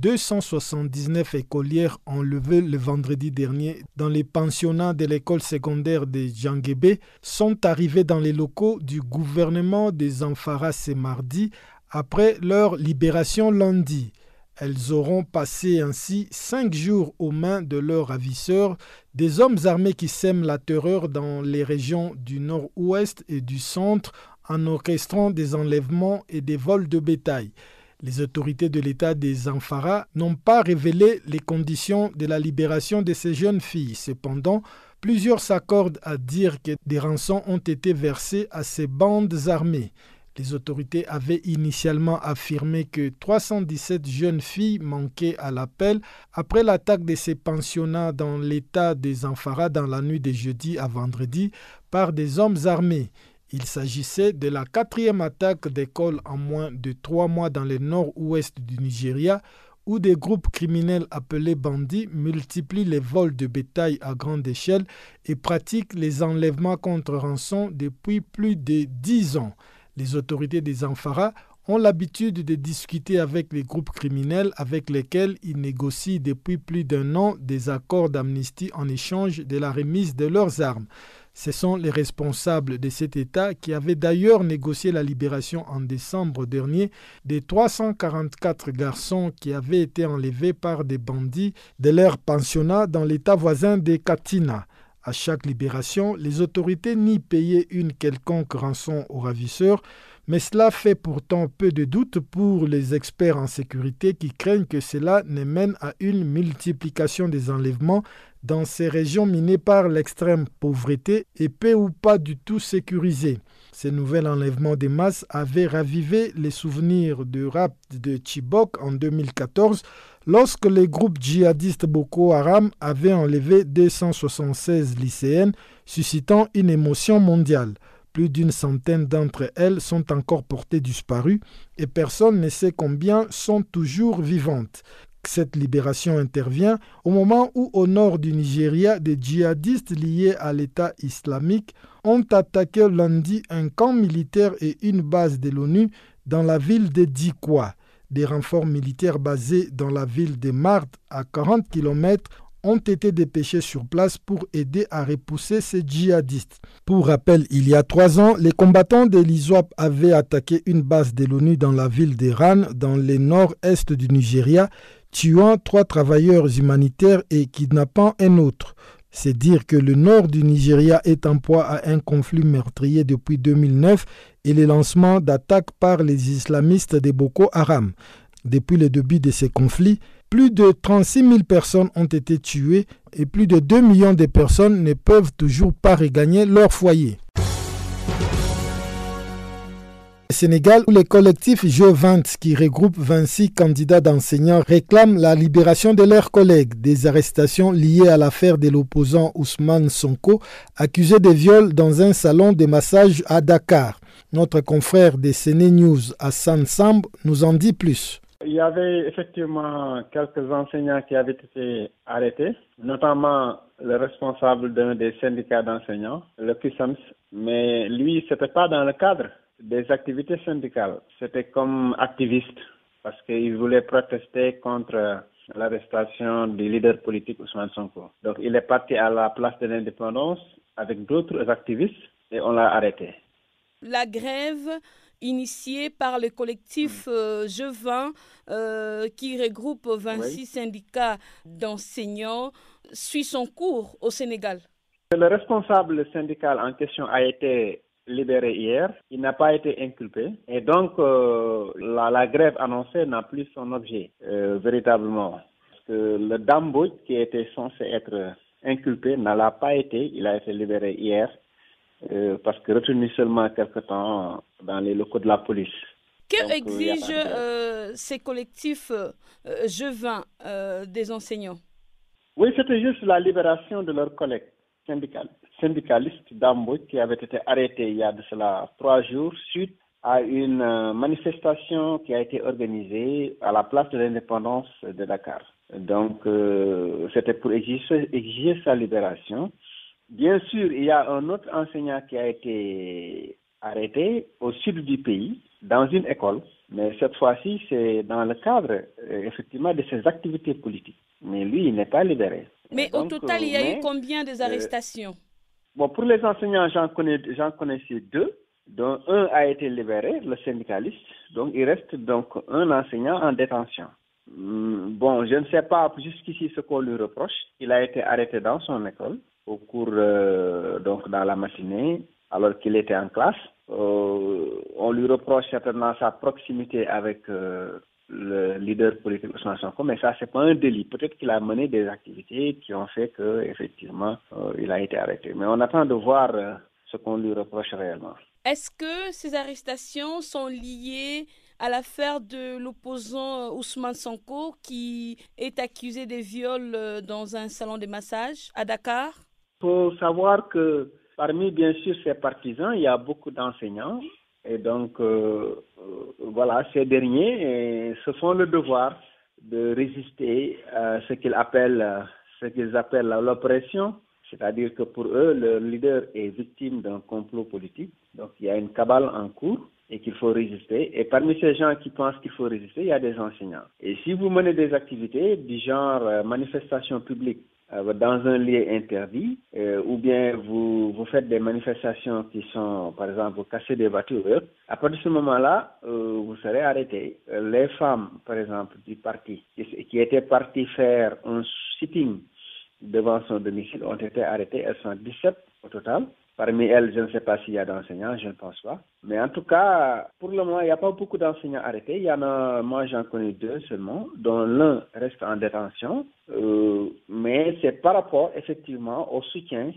S3: 279 écolières enlevées le vendredi dernier dans les pensionnats de l'école secondaire de Djangébé sont arrivées dans les locaux du gouvernement des Zamfara ce mardi après leur libération lundi. Elles auront passé ainsi 5 jours aux mains de leurs ravisseurs, des hommes armés qui sèment la terreur dans les régions du nord-ouest et du centre en orchestrant des enlèvements et des vols de bétail. Les autorités de l'État des Zamfara n'ont pas révélé les conditions de la libération de ces jeunes filles. Cependant, plusieurs s'accordent à dire que des rançons ont été versées à ces bandes armées. Les autorités avaient initialement affirmé que 317 jeunes filles manquaient à l'appel après l'attaque de ces pensionnats dans l'État des Zamfara dans la nuit de jeudi à vendredi par des hommes armés. Il s'agissait de la 4e attaque d'école en moins de 3 mois dans le nord-ouest du Nigeria, où des groupes criminels appelés bandits multiplient les vols de bétail à grande échelle et pratiquent les enlèvements contre rançon depuis plus de 10 ans. Les autorités des Zamfara ont l'habitude de discuter avec les groupes criminels avec lesquels ils négocient depuis plus d'1 an des accords d'amnistie en échange de la remise de leurs armes. Ce sont les responsables de cet État qui avaient d'ailleurs négocié la libération en décembre dernier des 344 garçons qui avaient été enlevés par des bandits de leur pensionnat dans l'État voisin de Katsina. À chaque libération, les autorités nient payer une quelconque rançon aux ravisseurs, mais cela fait pourtant peu de doute pour les experts en sécurité qui craignent que cela ne mène à une multiplication des enlèvements dans ces régions minées par l'extrême pauvreté et peu ou pas du tout sécurisées. Ces nouveaux enlèvements de masse avaient ravivé les souvenirs du rapt de Chibok en 2014 lorsque les groupes djihadistes Boko Haram avaient enlevé 276 lycéennes, suscitant une émotion mondiale. Plus d'une centaine d'entre elles sont encore portées disparues et personne ne sait combien sont toujours vivantes. Cette libération intervient au moment où au nord du Nigeria, des djihadistes liés à l'État islamique ont attaqué lundi un camp militaire et une base de l'ONU dans la ville de Dikwa. Des renforts militaires basés dans la ville de Mart à 40 km ont été dépêchés sur place pour aider à repousser ces djihadistes. Pour rappel, il y a 3 ans, les combattants de l'ISWAP avaient attaqué une base de l'ONU dans la ville d'Iran, dans le nord-est du Nigeria, tuant 3 travailleurs humanitaires et kidnappant un autre. C'est dire que le nord du Nigeria est en proie à un conflit meurtrier depuis 2009 et le lancement d'attaques par les islamistes de Boko Haram. Depuis le début de ces conflits, plus de 36 000 personnes ont été tuées, et plus de 2 millions de personnes ne peuvent toujours pas regagner leur foyer. Au Sénégal, où le collectif G20 qui regroupe 26 candidats d'enseignants réclame la libération de leurs collègues. Des arrestations liées à l'affaire de l'opposant Ousmane Sonko, accusé de viol dans un salon de massage à Dakar. Notre confrère de Séné News, Hassan Samb, nous en dit plus.
S18: Il y avait effectivement quelques enseignants qui avaient été arrêtés, notamment le responsable d'un des syndicats d'enseignants, le QSAMS, mais lui, ce n'était pas dans le cadre des activités syndicales. C'était comme activiste parce qu'il voulait protester contre l'arrestation du leader politique Ousmane Sonko. Donc il est parti à la place de l'Indépendance avec d'autres activistes et on l'a arrêté.
S4: La grève initiée par le collectif G20 qui regroupe 26 syndicats d'enseignants suit son cours au Sénégal.
S18: Le responsable syndical en question a été libéré hier, il n'a pas été inculpé et donc la grève annoncée n'a plus son objet véritablement. Parce que le Damboj qui était censé être inculpé ne l'a pas été, il a été libéré hier parce que retenu seulement quelque temps dans les locaux de la police.
S4: Que exigent ces collectifs G20 des enseignants?
S18: Oui, c'était juste la libération de leurs collègues syndicalistes d'Amboj qui avaient été arrêtés il y a de cela 3 jours suite à une manifestation qui a été organisée à la place de l'Indépendance de Dakar. Donc, c'était pour exiger sa libération. Bien sûr, il y a un autre enseignant qui a été arrêté au sud du pays, dans une école, mais cette fois-ci, c'est dans le cadre, effectivement, de ses activités politiques. Mais lui, il n'est pas libéré.
S4: Mais donc, au total, il y a eu combien d'arrestations?
S18: Bon, pour les enseignants, j'en connaissais 2, dont un a été libéré, le syndicaliste. Donc, il reste donc un enseignant en détention. Bon, je ne sais pas jusqu'ici ce qu'on lui reproche. Il a été arrêté dans son école au cours, donc dans la matinée, alors qu'il était en classe. On lui reproche certainement sa proximité avec le leader politique Ousmane Sonko, mais ça, c'est pas un délit. Peut-être qu'il a mené des activités qui ont fait que, effectivement, il a été arrêté. Mais on attend de voir ce qu'on lui reproche réellement.
S4: Est-ce que ces arrestations sont liées à l'affaire de l'opposant Ousmane Sonko qui est accusé de viol dans un salon de massage à Dakar?
S18: Il faut savoir que parmi, bien sûr, ses partisans, il y a beaucoup d'enseignants. Et donc, voilà, ces derniers se font le devoir de résister à ce qu'ils appellent l'oppression. C'est-à-dire que pour eux, le leader est victime d'un complot politique. Donc, il y a une cabale en cours et qu'il faut résister. Et parmi ces gens qui pensent qu'il faut résister, il y a des enseignants. Et si vous menez des activités du genre manifestation publique dans un lieu interdit, ou bien vous faites des manifestations qui sont, par exemple, vous cassez des voitures, à partir de ce moment-là, vous serez arrêté. Les femmes, par exemple, du parti, qui étaient parties faire un sitting devant son domicile, ont été arrêtées. Elles sont 17 au total. Parmi elles, je ne sais pas s'il y a d'enseignants, je ne pense pas. Mais en tout cas, pour le moment, il n'y a pas beaucoup d'enseignants arrêtés. Il y en a, moi j'en connais 2 seulement, dont l'un reste en détention. Mais c'est par rapport effectivement au soutien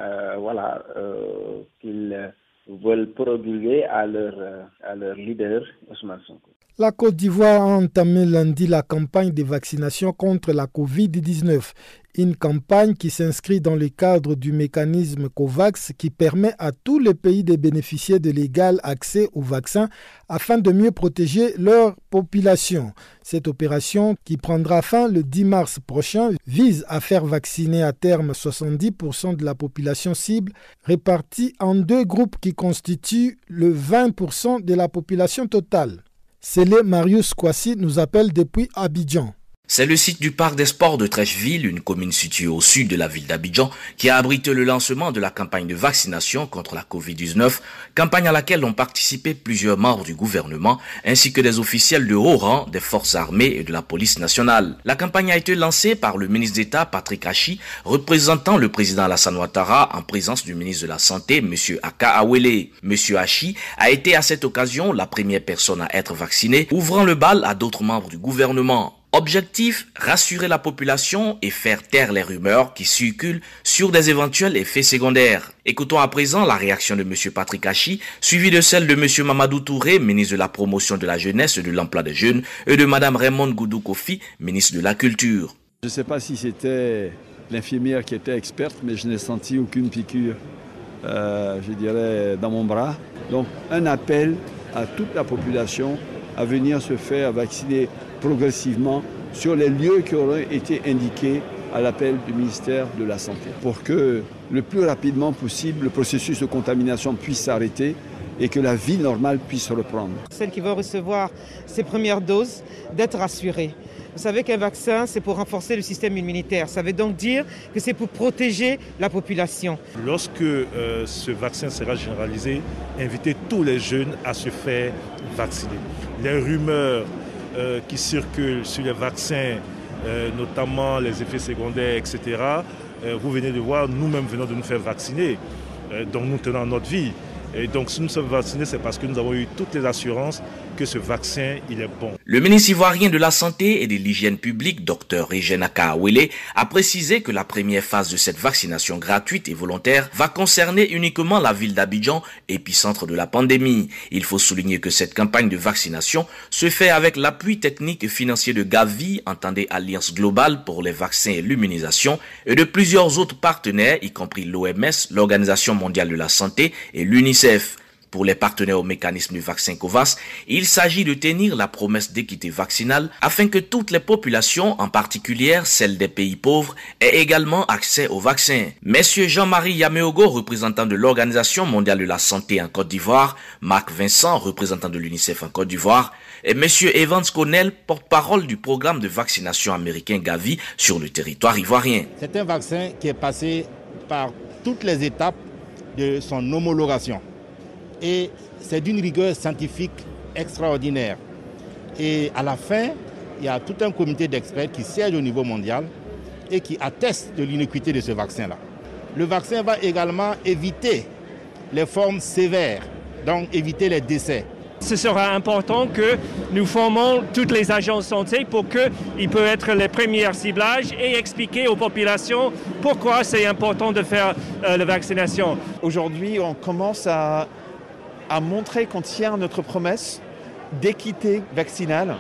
S18: qu'ils veulent prodiguer à leur leader, Ousmane Sonko.
S3: La Côte d'Ivoire a entamé lundi la campagne de vaccination contre la Covid-19. Une campagne qui s'inscrit dans le cadre du mécanisme COVAX qui permet à tous les pays de bénéficier de l'égal accès aux vaccins afin de mieux protéger leur population. Cette opération, qui prendra fin le 10 mars prochain, vise à faire vacciner à terme 70% de la population cible, répartie en 2 groupes qui constituent le 20% de la population totale. Célé Marius Kwasi nous appelle depuis Abidjan.
S19: C'est le site du parc des sports de Trècheville, une commune située au sud de la ville d'Abidjan, qui a abrité le lancement de la campagne de vaccination contre la Covid-19, campagne à laquelle ont participé plusieurs membres du gouvernement, ainsi que des officiels de haut rang des forces armées et de la police nationale. La campagne a été lancée par le ministre d'État Patrick Achi, représentant le président Alassane Ouattara en présence du ministre de la Santé, M. Aka Awele. M. Achi a été à cette occasion la première personne à être vaccinée, ouvrant le bal à d'autres membres du gouvernement. Objectif, rassurer la population et faire taire les rumeurs qui circulent sur des éventuels effets secondaires. Écoutons à présent la réaction de M. Patrick Hachi, suivie de celle de M. Mamadou Touré, ministre de la Promotion de la Jeunesse et de l'Emploi des Jeunes, et de Mme Raymond Goudou Kofi, ministre de la Culture.
S20: Je ne sais pas si c'était l'infirmière qui était experte, mais je n'ai senti aucune piqûre, je dirais, dans mon bras. Donc un appel à toute la population à venir se faire vacciner progressivement sur les lieux qui auraient été indiqués à l'appel du ministère de la Santé, pour que le plus rapidement possible le processus de contamination puisse s'arrêter et que la vie normale puisse reprendre.
S21: Celles qui vont recevoir ces premières doses, d'être rassurées. Vous savez qu'un vaccin, c'est pour renforcer le système immunitaire. Ça veut donc dire que c'est pour protéger la population.
S22: Lorsque ce vaccin sera généralisé, invitez tous les jeunes à se faire vacciner. Les rumeurs qui circulent sur les vaccins, notamment les effets secondaires, etc., vous venez de voir, nous-mêmes venons de nous faire vacciner. Donc nous tenons notre vie. Et donc si nous sommes vaccinés, c'est parce que nous avons eu toutes les assurances que ce vaccin, il est bon.
S19: Le ministre ivoirien de la Santé et de l'Hygiène publique, Dr Regina Kaawele, a précisé que la première phase de cette vaccination gratuite et volontaire va concerner uniquement la ville d'Abidjan, épicentre de la pandémie. Il faut souligner que cette campagne de vaccination se fait avec l'appui technique et financier de Gavi, entendez Alliance Globale pour les vaccins et l'immunisation, et de plusieurs autres partenaires, y compris l'OMS, l'Organisation mondiale de la santé et l'UNICEF. Pour les partenaires au mécanisme du vaccin COVAX, il s'agit de tenir la promesse d'équité vaccinale afin que toutes les populations, en particulier celles des pays pauvres, aient également accès au vaccin. Messieurs Jean-Marie Yameogo, représentant de l'Organisation mondiale de la santé en Côte d'Ivoire, Marc Vincent, représentant de l'UNICEF en Côte d'Ivoire, et Monsieur Evans Connell, porte-parole du programme de vaccination américain Gavi sur le territoire ivoirien.
S23: C'est un vaccin qui est passé par toutes les étapes de son homologation. Et c'est d'une rigueur scientifique extraordinaire. Et à la fin, il y a tout un comité d'experts qui siège au niveau mondial et qui atteste de l'innocuité de ce vaccin-là. Le vaccin va également éviter les formes sévères, donc éviter les décès.
S24: Ce sera important que nous formons toutes les agences de santé pour qu'ils puissent être les premiers ciblages et expliquer aux populations pourquoi c'est important de faire la vaccination.
S25: Aujourd'hui, on commence à montrer qu'on tient notre promesse d'équité vaccinale,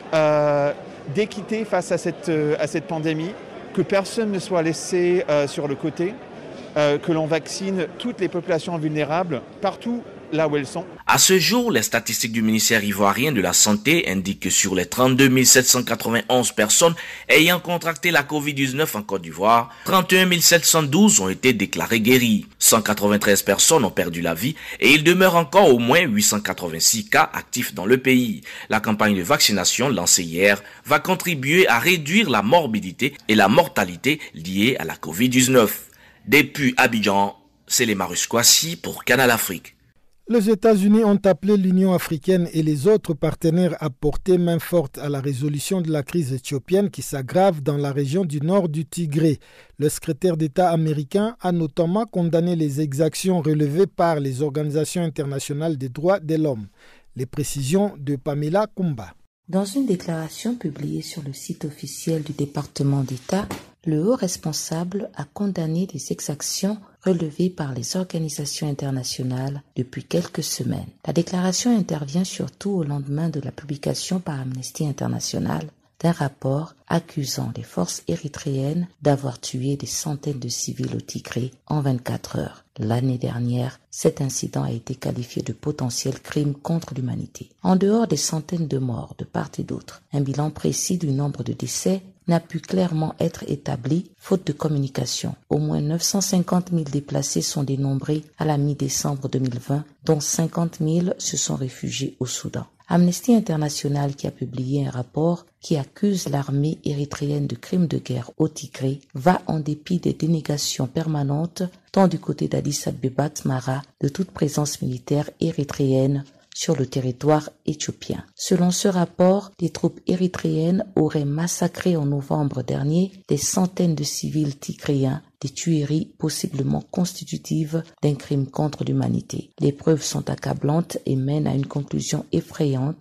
S25: d'équité face à cette pandémie, que personne ne soit laissé sur le côté, que l'on vaccine toutes les populations vulnérables partout là où elles sont.
S19: À ce jour, les statistiques du ministère ivoirien de la Santé indiquent que sur les 32 791 personnes ayant contracté la Covid-19 en Côte d'Ivoire, 31 712 ont été déclarées guéries. 193 personnes ont perdu la vie et il demeure encore au moins 886 cas actifs dans le pays. La campagne de vaccination lancée hier va contribuer à réduire la morbidité et la mortalité liées à la Covid-19. Depuis Abidjan, c'est les Marus Kwasi pour Canal Afrique.
S3: Les États-Unis ont appelé l'Union africaine et les autres partenaires à porter main forte à la résolution de la crise éthiopienne qui s'aggrave dans la région du nord du Tigré. Le secrétaire d'État américain a notamment condamné les exactions relevées par les organisations internationales des droits de l'homme. Les précisions de Pamela Kumba.
S16: Dans une déclaration publiée sur le site officiel du département d'État, le haut responsable a condamné les exactions relevées par les organisations internationales depuis quelques semaines. La déclaration intervient surtout au lendemain de la publication par Amnesty International d'un rapport accusant les forces érythréennes d'avoir tué des centaines de civils au Tigré en 24 heures. L'année dernière, cet incident a été qualifié de potentiel crime contre l'humanité. En dehors des centaines de morts de part et d'autre, un bilan précis du nombre de décès n'a pu clairement être établi faute de communication. Au moins 950 000 déplacés sont dénombrés à la mi-décembre 2020, dont 50 000 se sont réfugiés au Soudan. Amnesty International, qui a publié un rapport qui accuse l'armée érythréenne de crimes de guerre au Tigré, va en dépit des dénégations permanentes, tant du côté d'Addis Abeba Asmara, de toute présence militaire érythréenne sur le territoire éthiopien. Selon ce rapport, les troupes érythréennes auraient massacré en novembre dernier des centaines de civils tigréens, des tueries possiblement constitutives d'un crime contre l'humanité. Les preuves sont accablantes et mènent à une conclusion effrayante,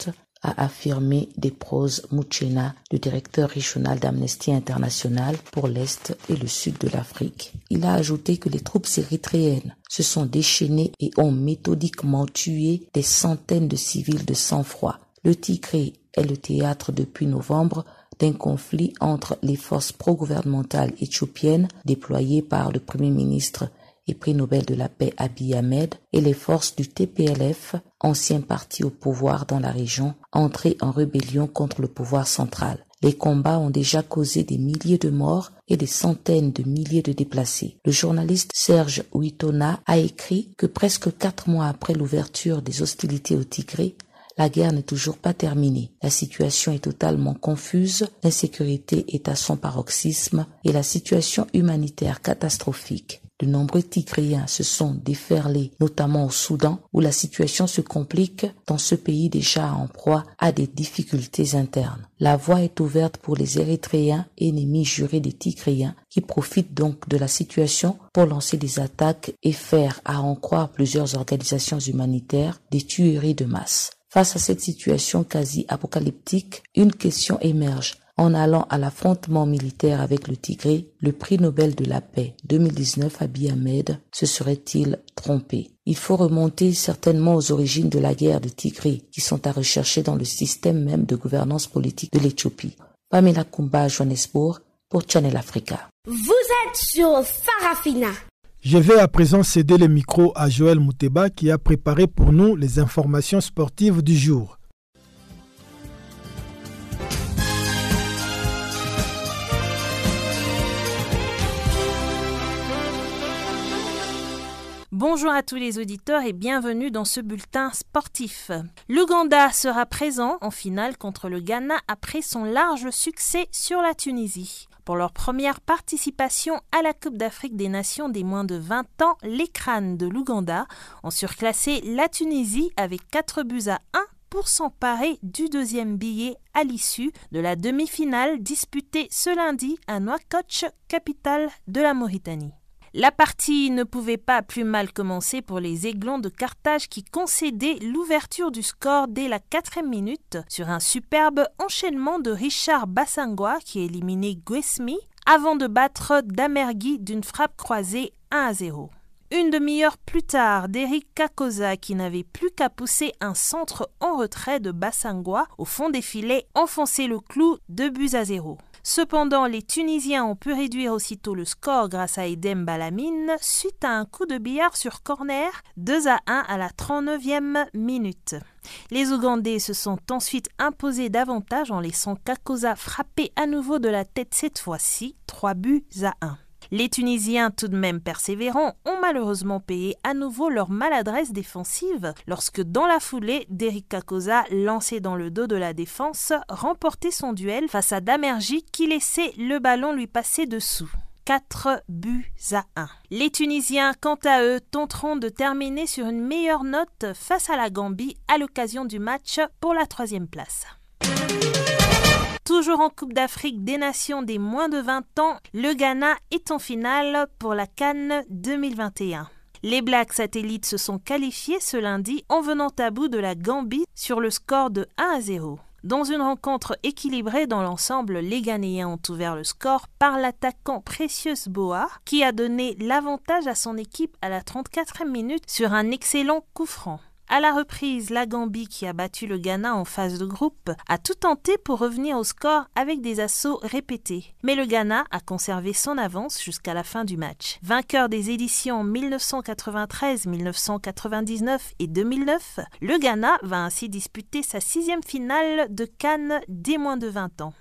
S16: a affirmé Deprose Muchena, le directeur régional d'Amnesty International pour l'Est et le Sud de l'Afrique. Il a ajouté que les troupes érythréennes se sont déchaînées et ont méthodiquement tué des centaines de civils de sang-froid. Le Tigré est le théâtre depuis novembre d'un conflit entre les forces pro-gouvernementales éthiopiennes déployées par le Premier ministre et prix Nobel de la paix Abiy Ahmed et les forces du TPLF, ancien parti au pouvoir dans la région, entrés en rébellion contre le pouvoir central. Les combats ont déjà causé des milliers de morts et des centaines de milliers de déplacés. Le journaliste Serge Uitona a écrit que presque 4 mois après l'ouverture des hostilités au Tigré, la guerre n'est toujours pas terminée. La situation est totalement confuse, l'insécurité est à son paroxysme et la situation humanitaire catastrophique. De nombreux Tigréens se sont déferlés, notamment au Soudan, où la situation se complique dans ce pays déjà en proie à des difficultés internes. La voie est ouverte pour les Érythréens, ennemis jurés des Tigréens, qui profitent donc de la situation pour lancer des attaques et faire, à en croire plusieurs organisations humanitaires, des tueries de masse. Face à cette situation quasi apocalyptique, une question émerge. En allant à l'affrontement militaire avec le Tigré, le prix Nobel de la paix 2019 Abiy Ahmed se serait-il trompé? Il faut remonter certainement aux origines de la guerre de Tigré, qui sont à rechercher dans le système même de gouvernance politique de l'Éthiopie. Pamela Kumba, Johannesburg, pour Channel Africa.
S2: Vous êtes sur Farafina.
S3: Je vais à présent céder le micro à Joël Mouteba qui a préparé pour nous les informations sportives du jour.
S5: Bonjour à tous les auditeurs et bienvenue dans ce bulletin sportif. L'Ouganda sera présent en finale contre le Ghana après son large succès sur la Tunisie. Pour leur première participation à la Coupe d'Afrique des Nations des moins de 20 ans, les crânes de l'Ouganda ont surclassé la Tunisie avec 4-1 pour s'emparer du deuxième billet à l'issue de la demi-finale disputée ce lundi à Nouakchott, capitale de la Mauritanie. La partie ne pouvait pas plus mal commencer pour les Aiglons de Carthage qui concédaient l'ouverture du score dès la 4e minute sur un superbe enchaînement de Richard Bassangwa qui éliminait Guesmi avant de battre Damergui d'une frappe croisée 1-0. Une demi-heure plus tard, Derrick Kakosa, qui n'avait plus qu'à pousser un centre en retrait de Bassangwa au fond des filets, enfonçait le clou 2-0. Cependant, les Tunisiens ont pu réduire aussitôt le score grâce à Edem Balamine suite à un coup de billard sur corner 2-1 à la 39e minute. Les Ougandais se sont ensuite imposés davantage en laissant Kakosa frapper à nouveau de la tête cette fois-ci 3-1. Les Tunisiens, tout de même persévérants, ont malheureusement payé à nouveau leur maladresse défensive lorsque, dans la foulée, Derrick Kakosa, lancé dans le dos de la défense, remportait son duel face à Damergui qui laissait le ballon lui passer dessous. 4-1. Les Tunisiens, quant à eux, tenteront de terminer sur une meilleure note face à la Gambie à l'occasion du match pour la 3e place. Toujours en Coupe d'Afrique des Nations des moins de 20 ans, le Ghana est en finale pour la CAN 2021. Les Blacks Satellites se sont qualifiés ce lundi en venant à bout de la Gambie sur le score de 1-0. Dans une rencontre équilibrée dans l'ensemble, les Ghanéens ont ouvert le score par l'attaquant Precious Boa qui a donné l'avantage à son équipe à la 34e minute sur un excellent coup franc. À la reprise, la Gambie, qui a battu le Ghana en phase de groupe, a tout tenté pour revenir au score avec des assauts répétés. Mais le Ghana a conservé son avance jusqu'à la fin du match. Vainqueur des éditions 1993, 1999 et 2009, le Ghana va ainsi disputer sa 6e finale de CAN des moins de 20 ans.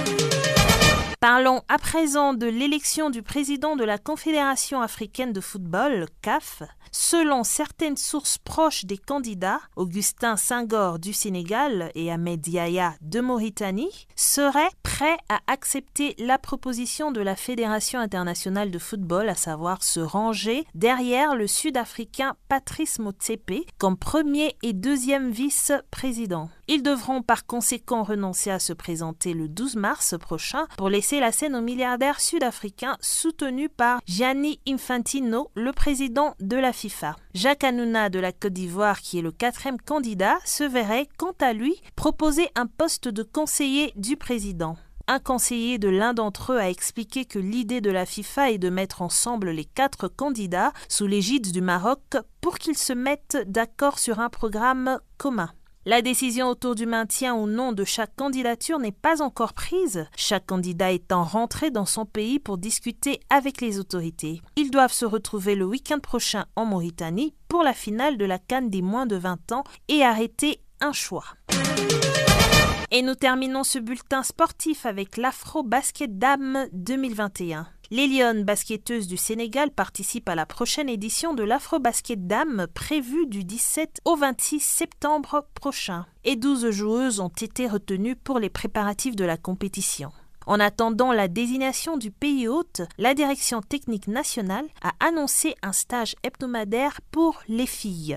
S5: Parlons à présent de l'élection du président de la Confédération africaine de football, CAF. Selon certaines sources proches des candidats, Augustin Senghor du Sénégal et Ahmed Yahya de Mauritanie seraient prêts à accepter la proposition de la Fédération internationale de football, à savoir se ranger derrière le Sud-Africain Patrice Motsepe comme premier et deuxième vice-président. Ils devront par conséquent renoncer à se présenter le 12 mars prochain pour laisser la scène au milliardaire sud-africain soutenu par Gianni Infantino, le président de la FIFA. Jacques Hanouna de la Côte d'Ivoire, qui est le 4e candidat, se verrait, quant à lui, proposer un poste de conseiller du président. Un conseiller de l'un d'entre eux a expliqué que l'idée de la FIFA est de mettre ensemble les 4 candidats sous l'égide du Maroc pour qu'ils se mettent d'accord sur un programme commun. La décision autour du maintien ou non de chaque candidature n'est pas encore prise, chaque candidat étant rentré dans son pays pour discuter avec les autorités. Ils doivent se retrouver le week-end prochain en Mauritanie pour la finale de la CAN des moins de 20 ans et arrêter un choix. Et nous terminons ce bulletin sportif avec l'Afro Basket Dames 2021. Les Lionnes basketteuses du Sénégal participent à la prochaine édition de l'Afro Basket Dames prévue du 17 au 26 septembre prochain. Et 12 joueuses ont été retenues pour les préparatifs de la compétition. En attendant la désignation du pays hôte, la direction technique nationale a annoncé un stage hebdomadaire pour les filles.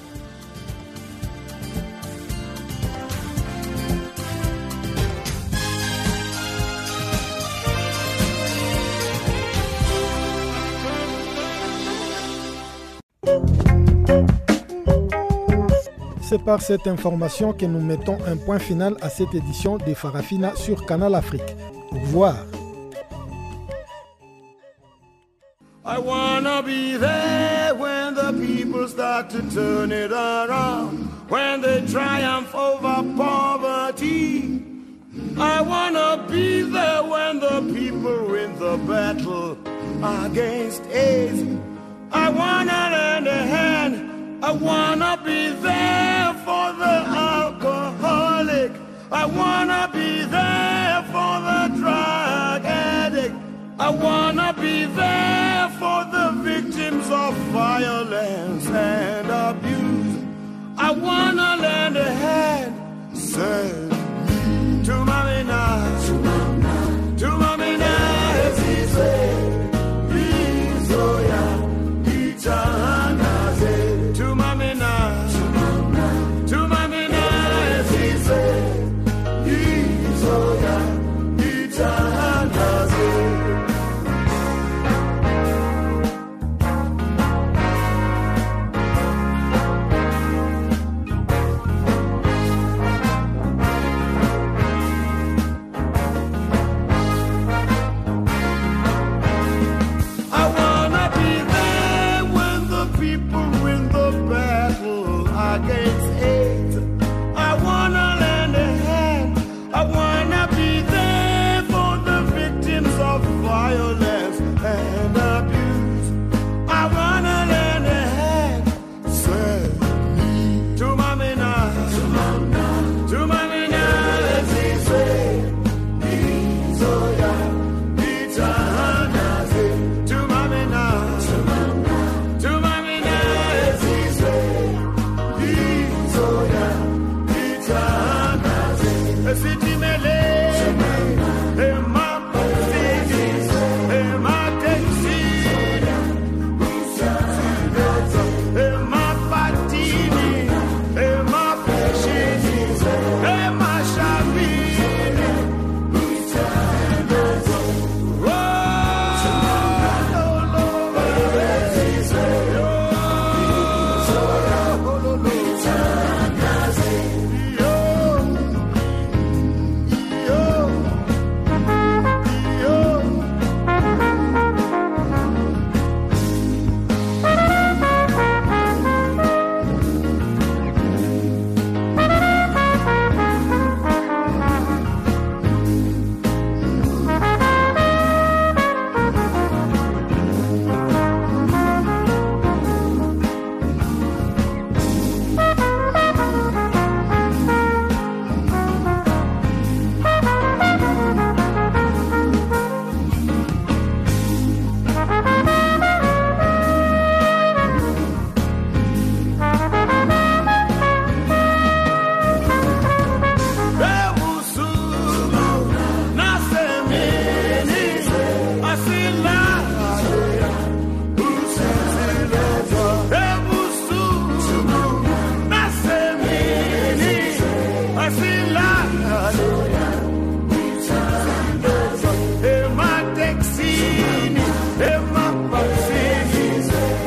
S3: C'est par cette information que nous mettons un point final à cette édition de Farafina sur Canal Afrique. Au revoir.
S6: I wanna be there when the people start to turn it around, when they triumph over poverty. I wanna be there when the people win the battle against AIDS. I wanna lend a hand. I wanna be there for the alcoholic. I wanna be there for the drug addict. I wanna be there for the victims of violence and abuse. I wanna lend a hand, say, to Mamina, to Mamina, as he said, Izoya, Itahanaze, to Mamina, to Mamina, as he said, Izoya, Itahanaze.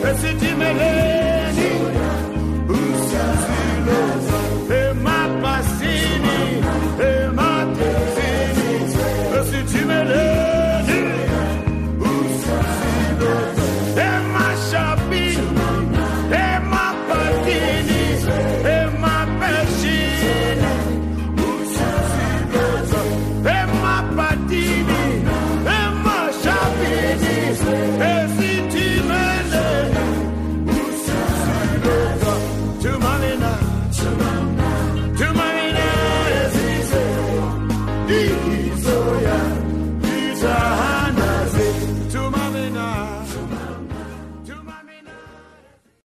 S6: que si tu me laisses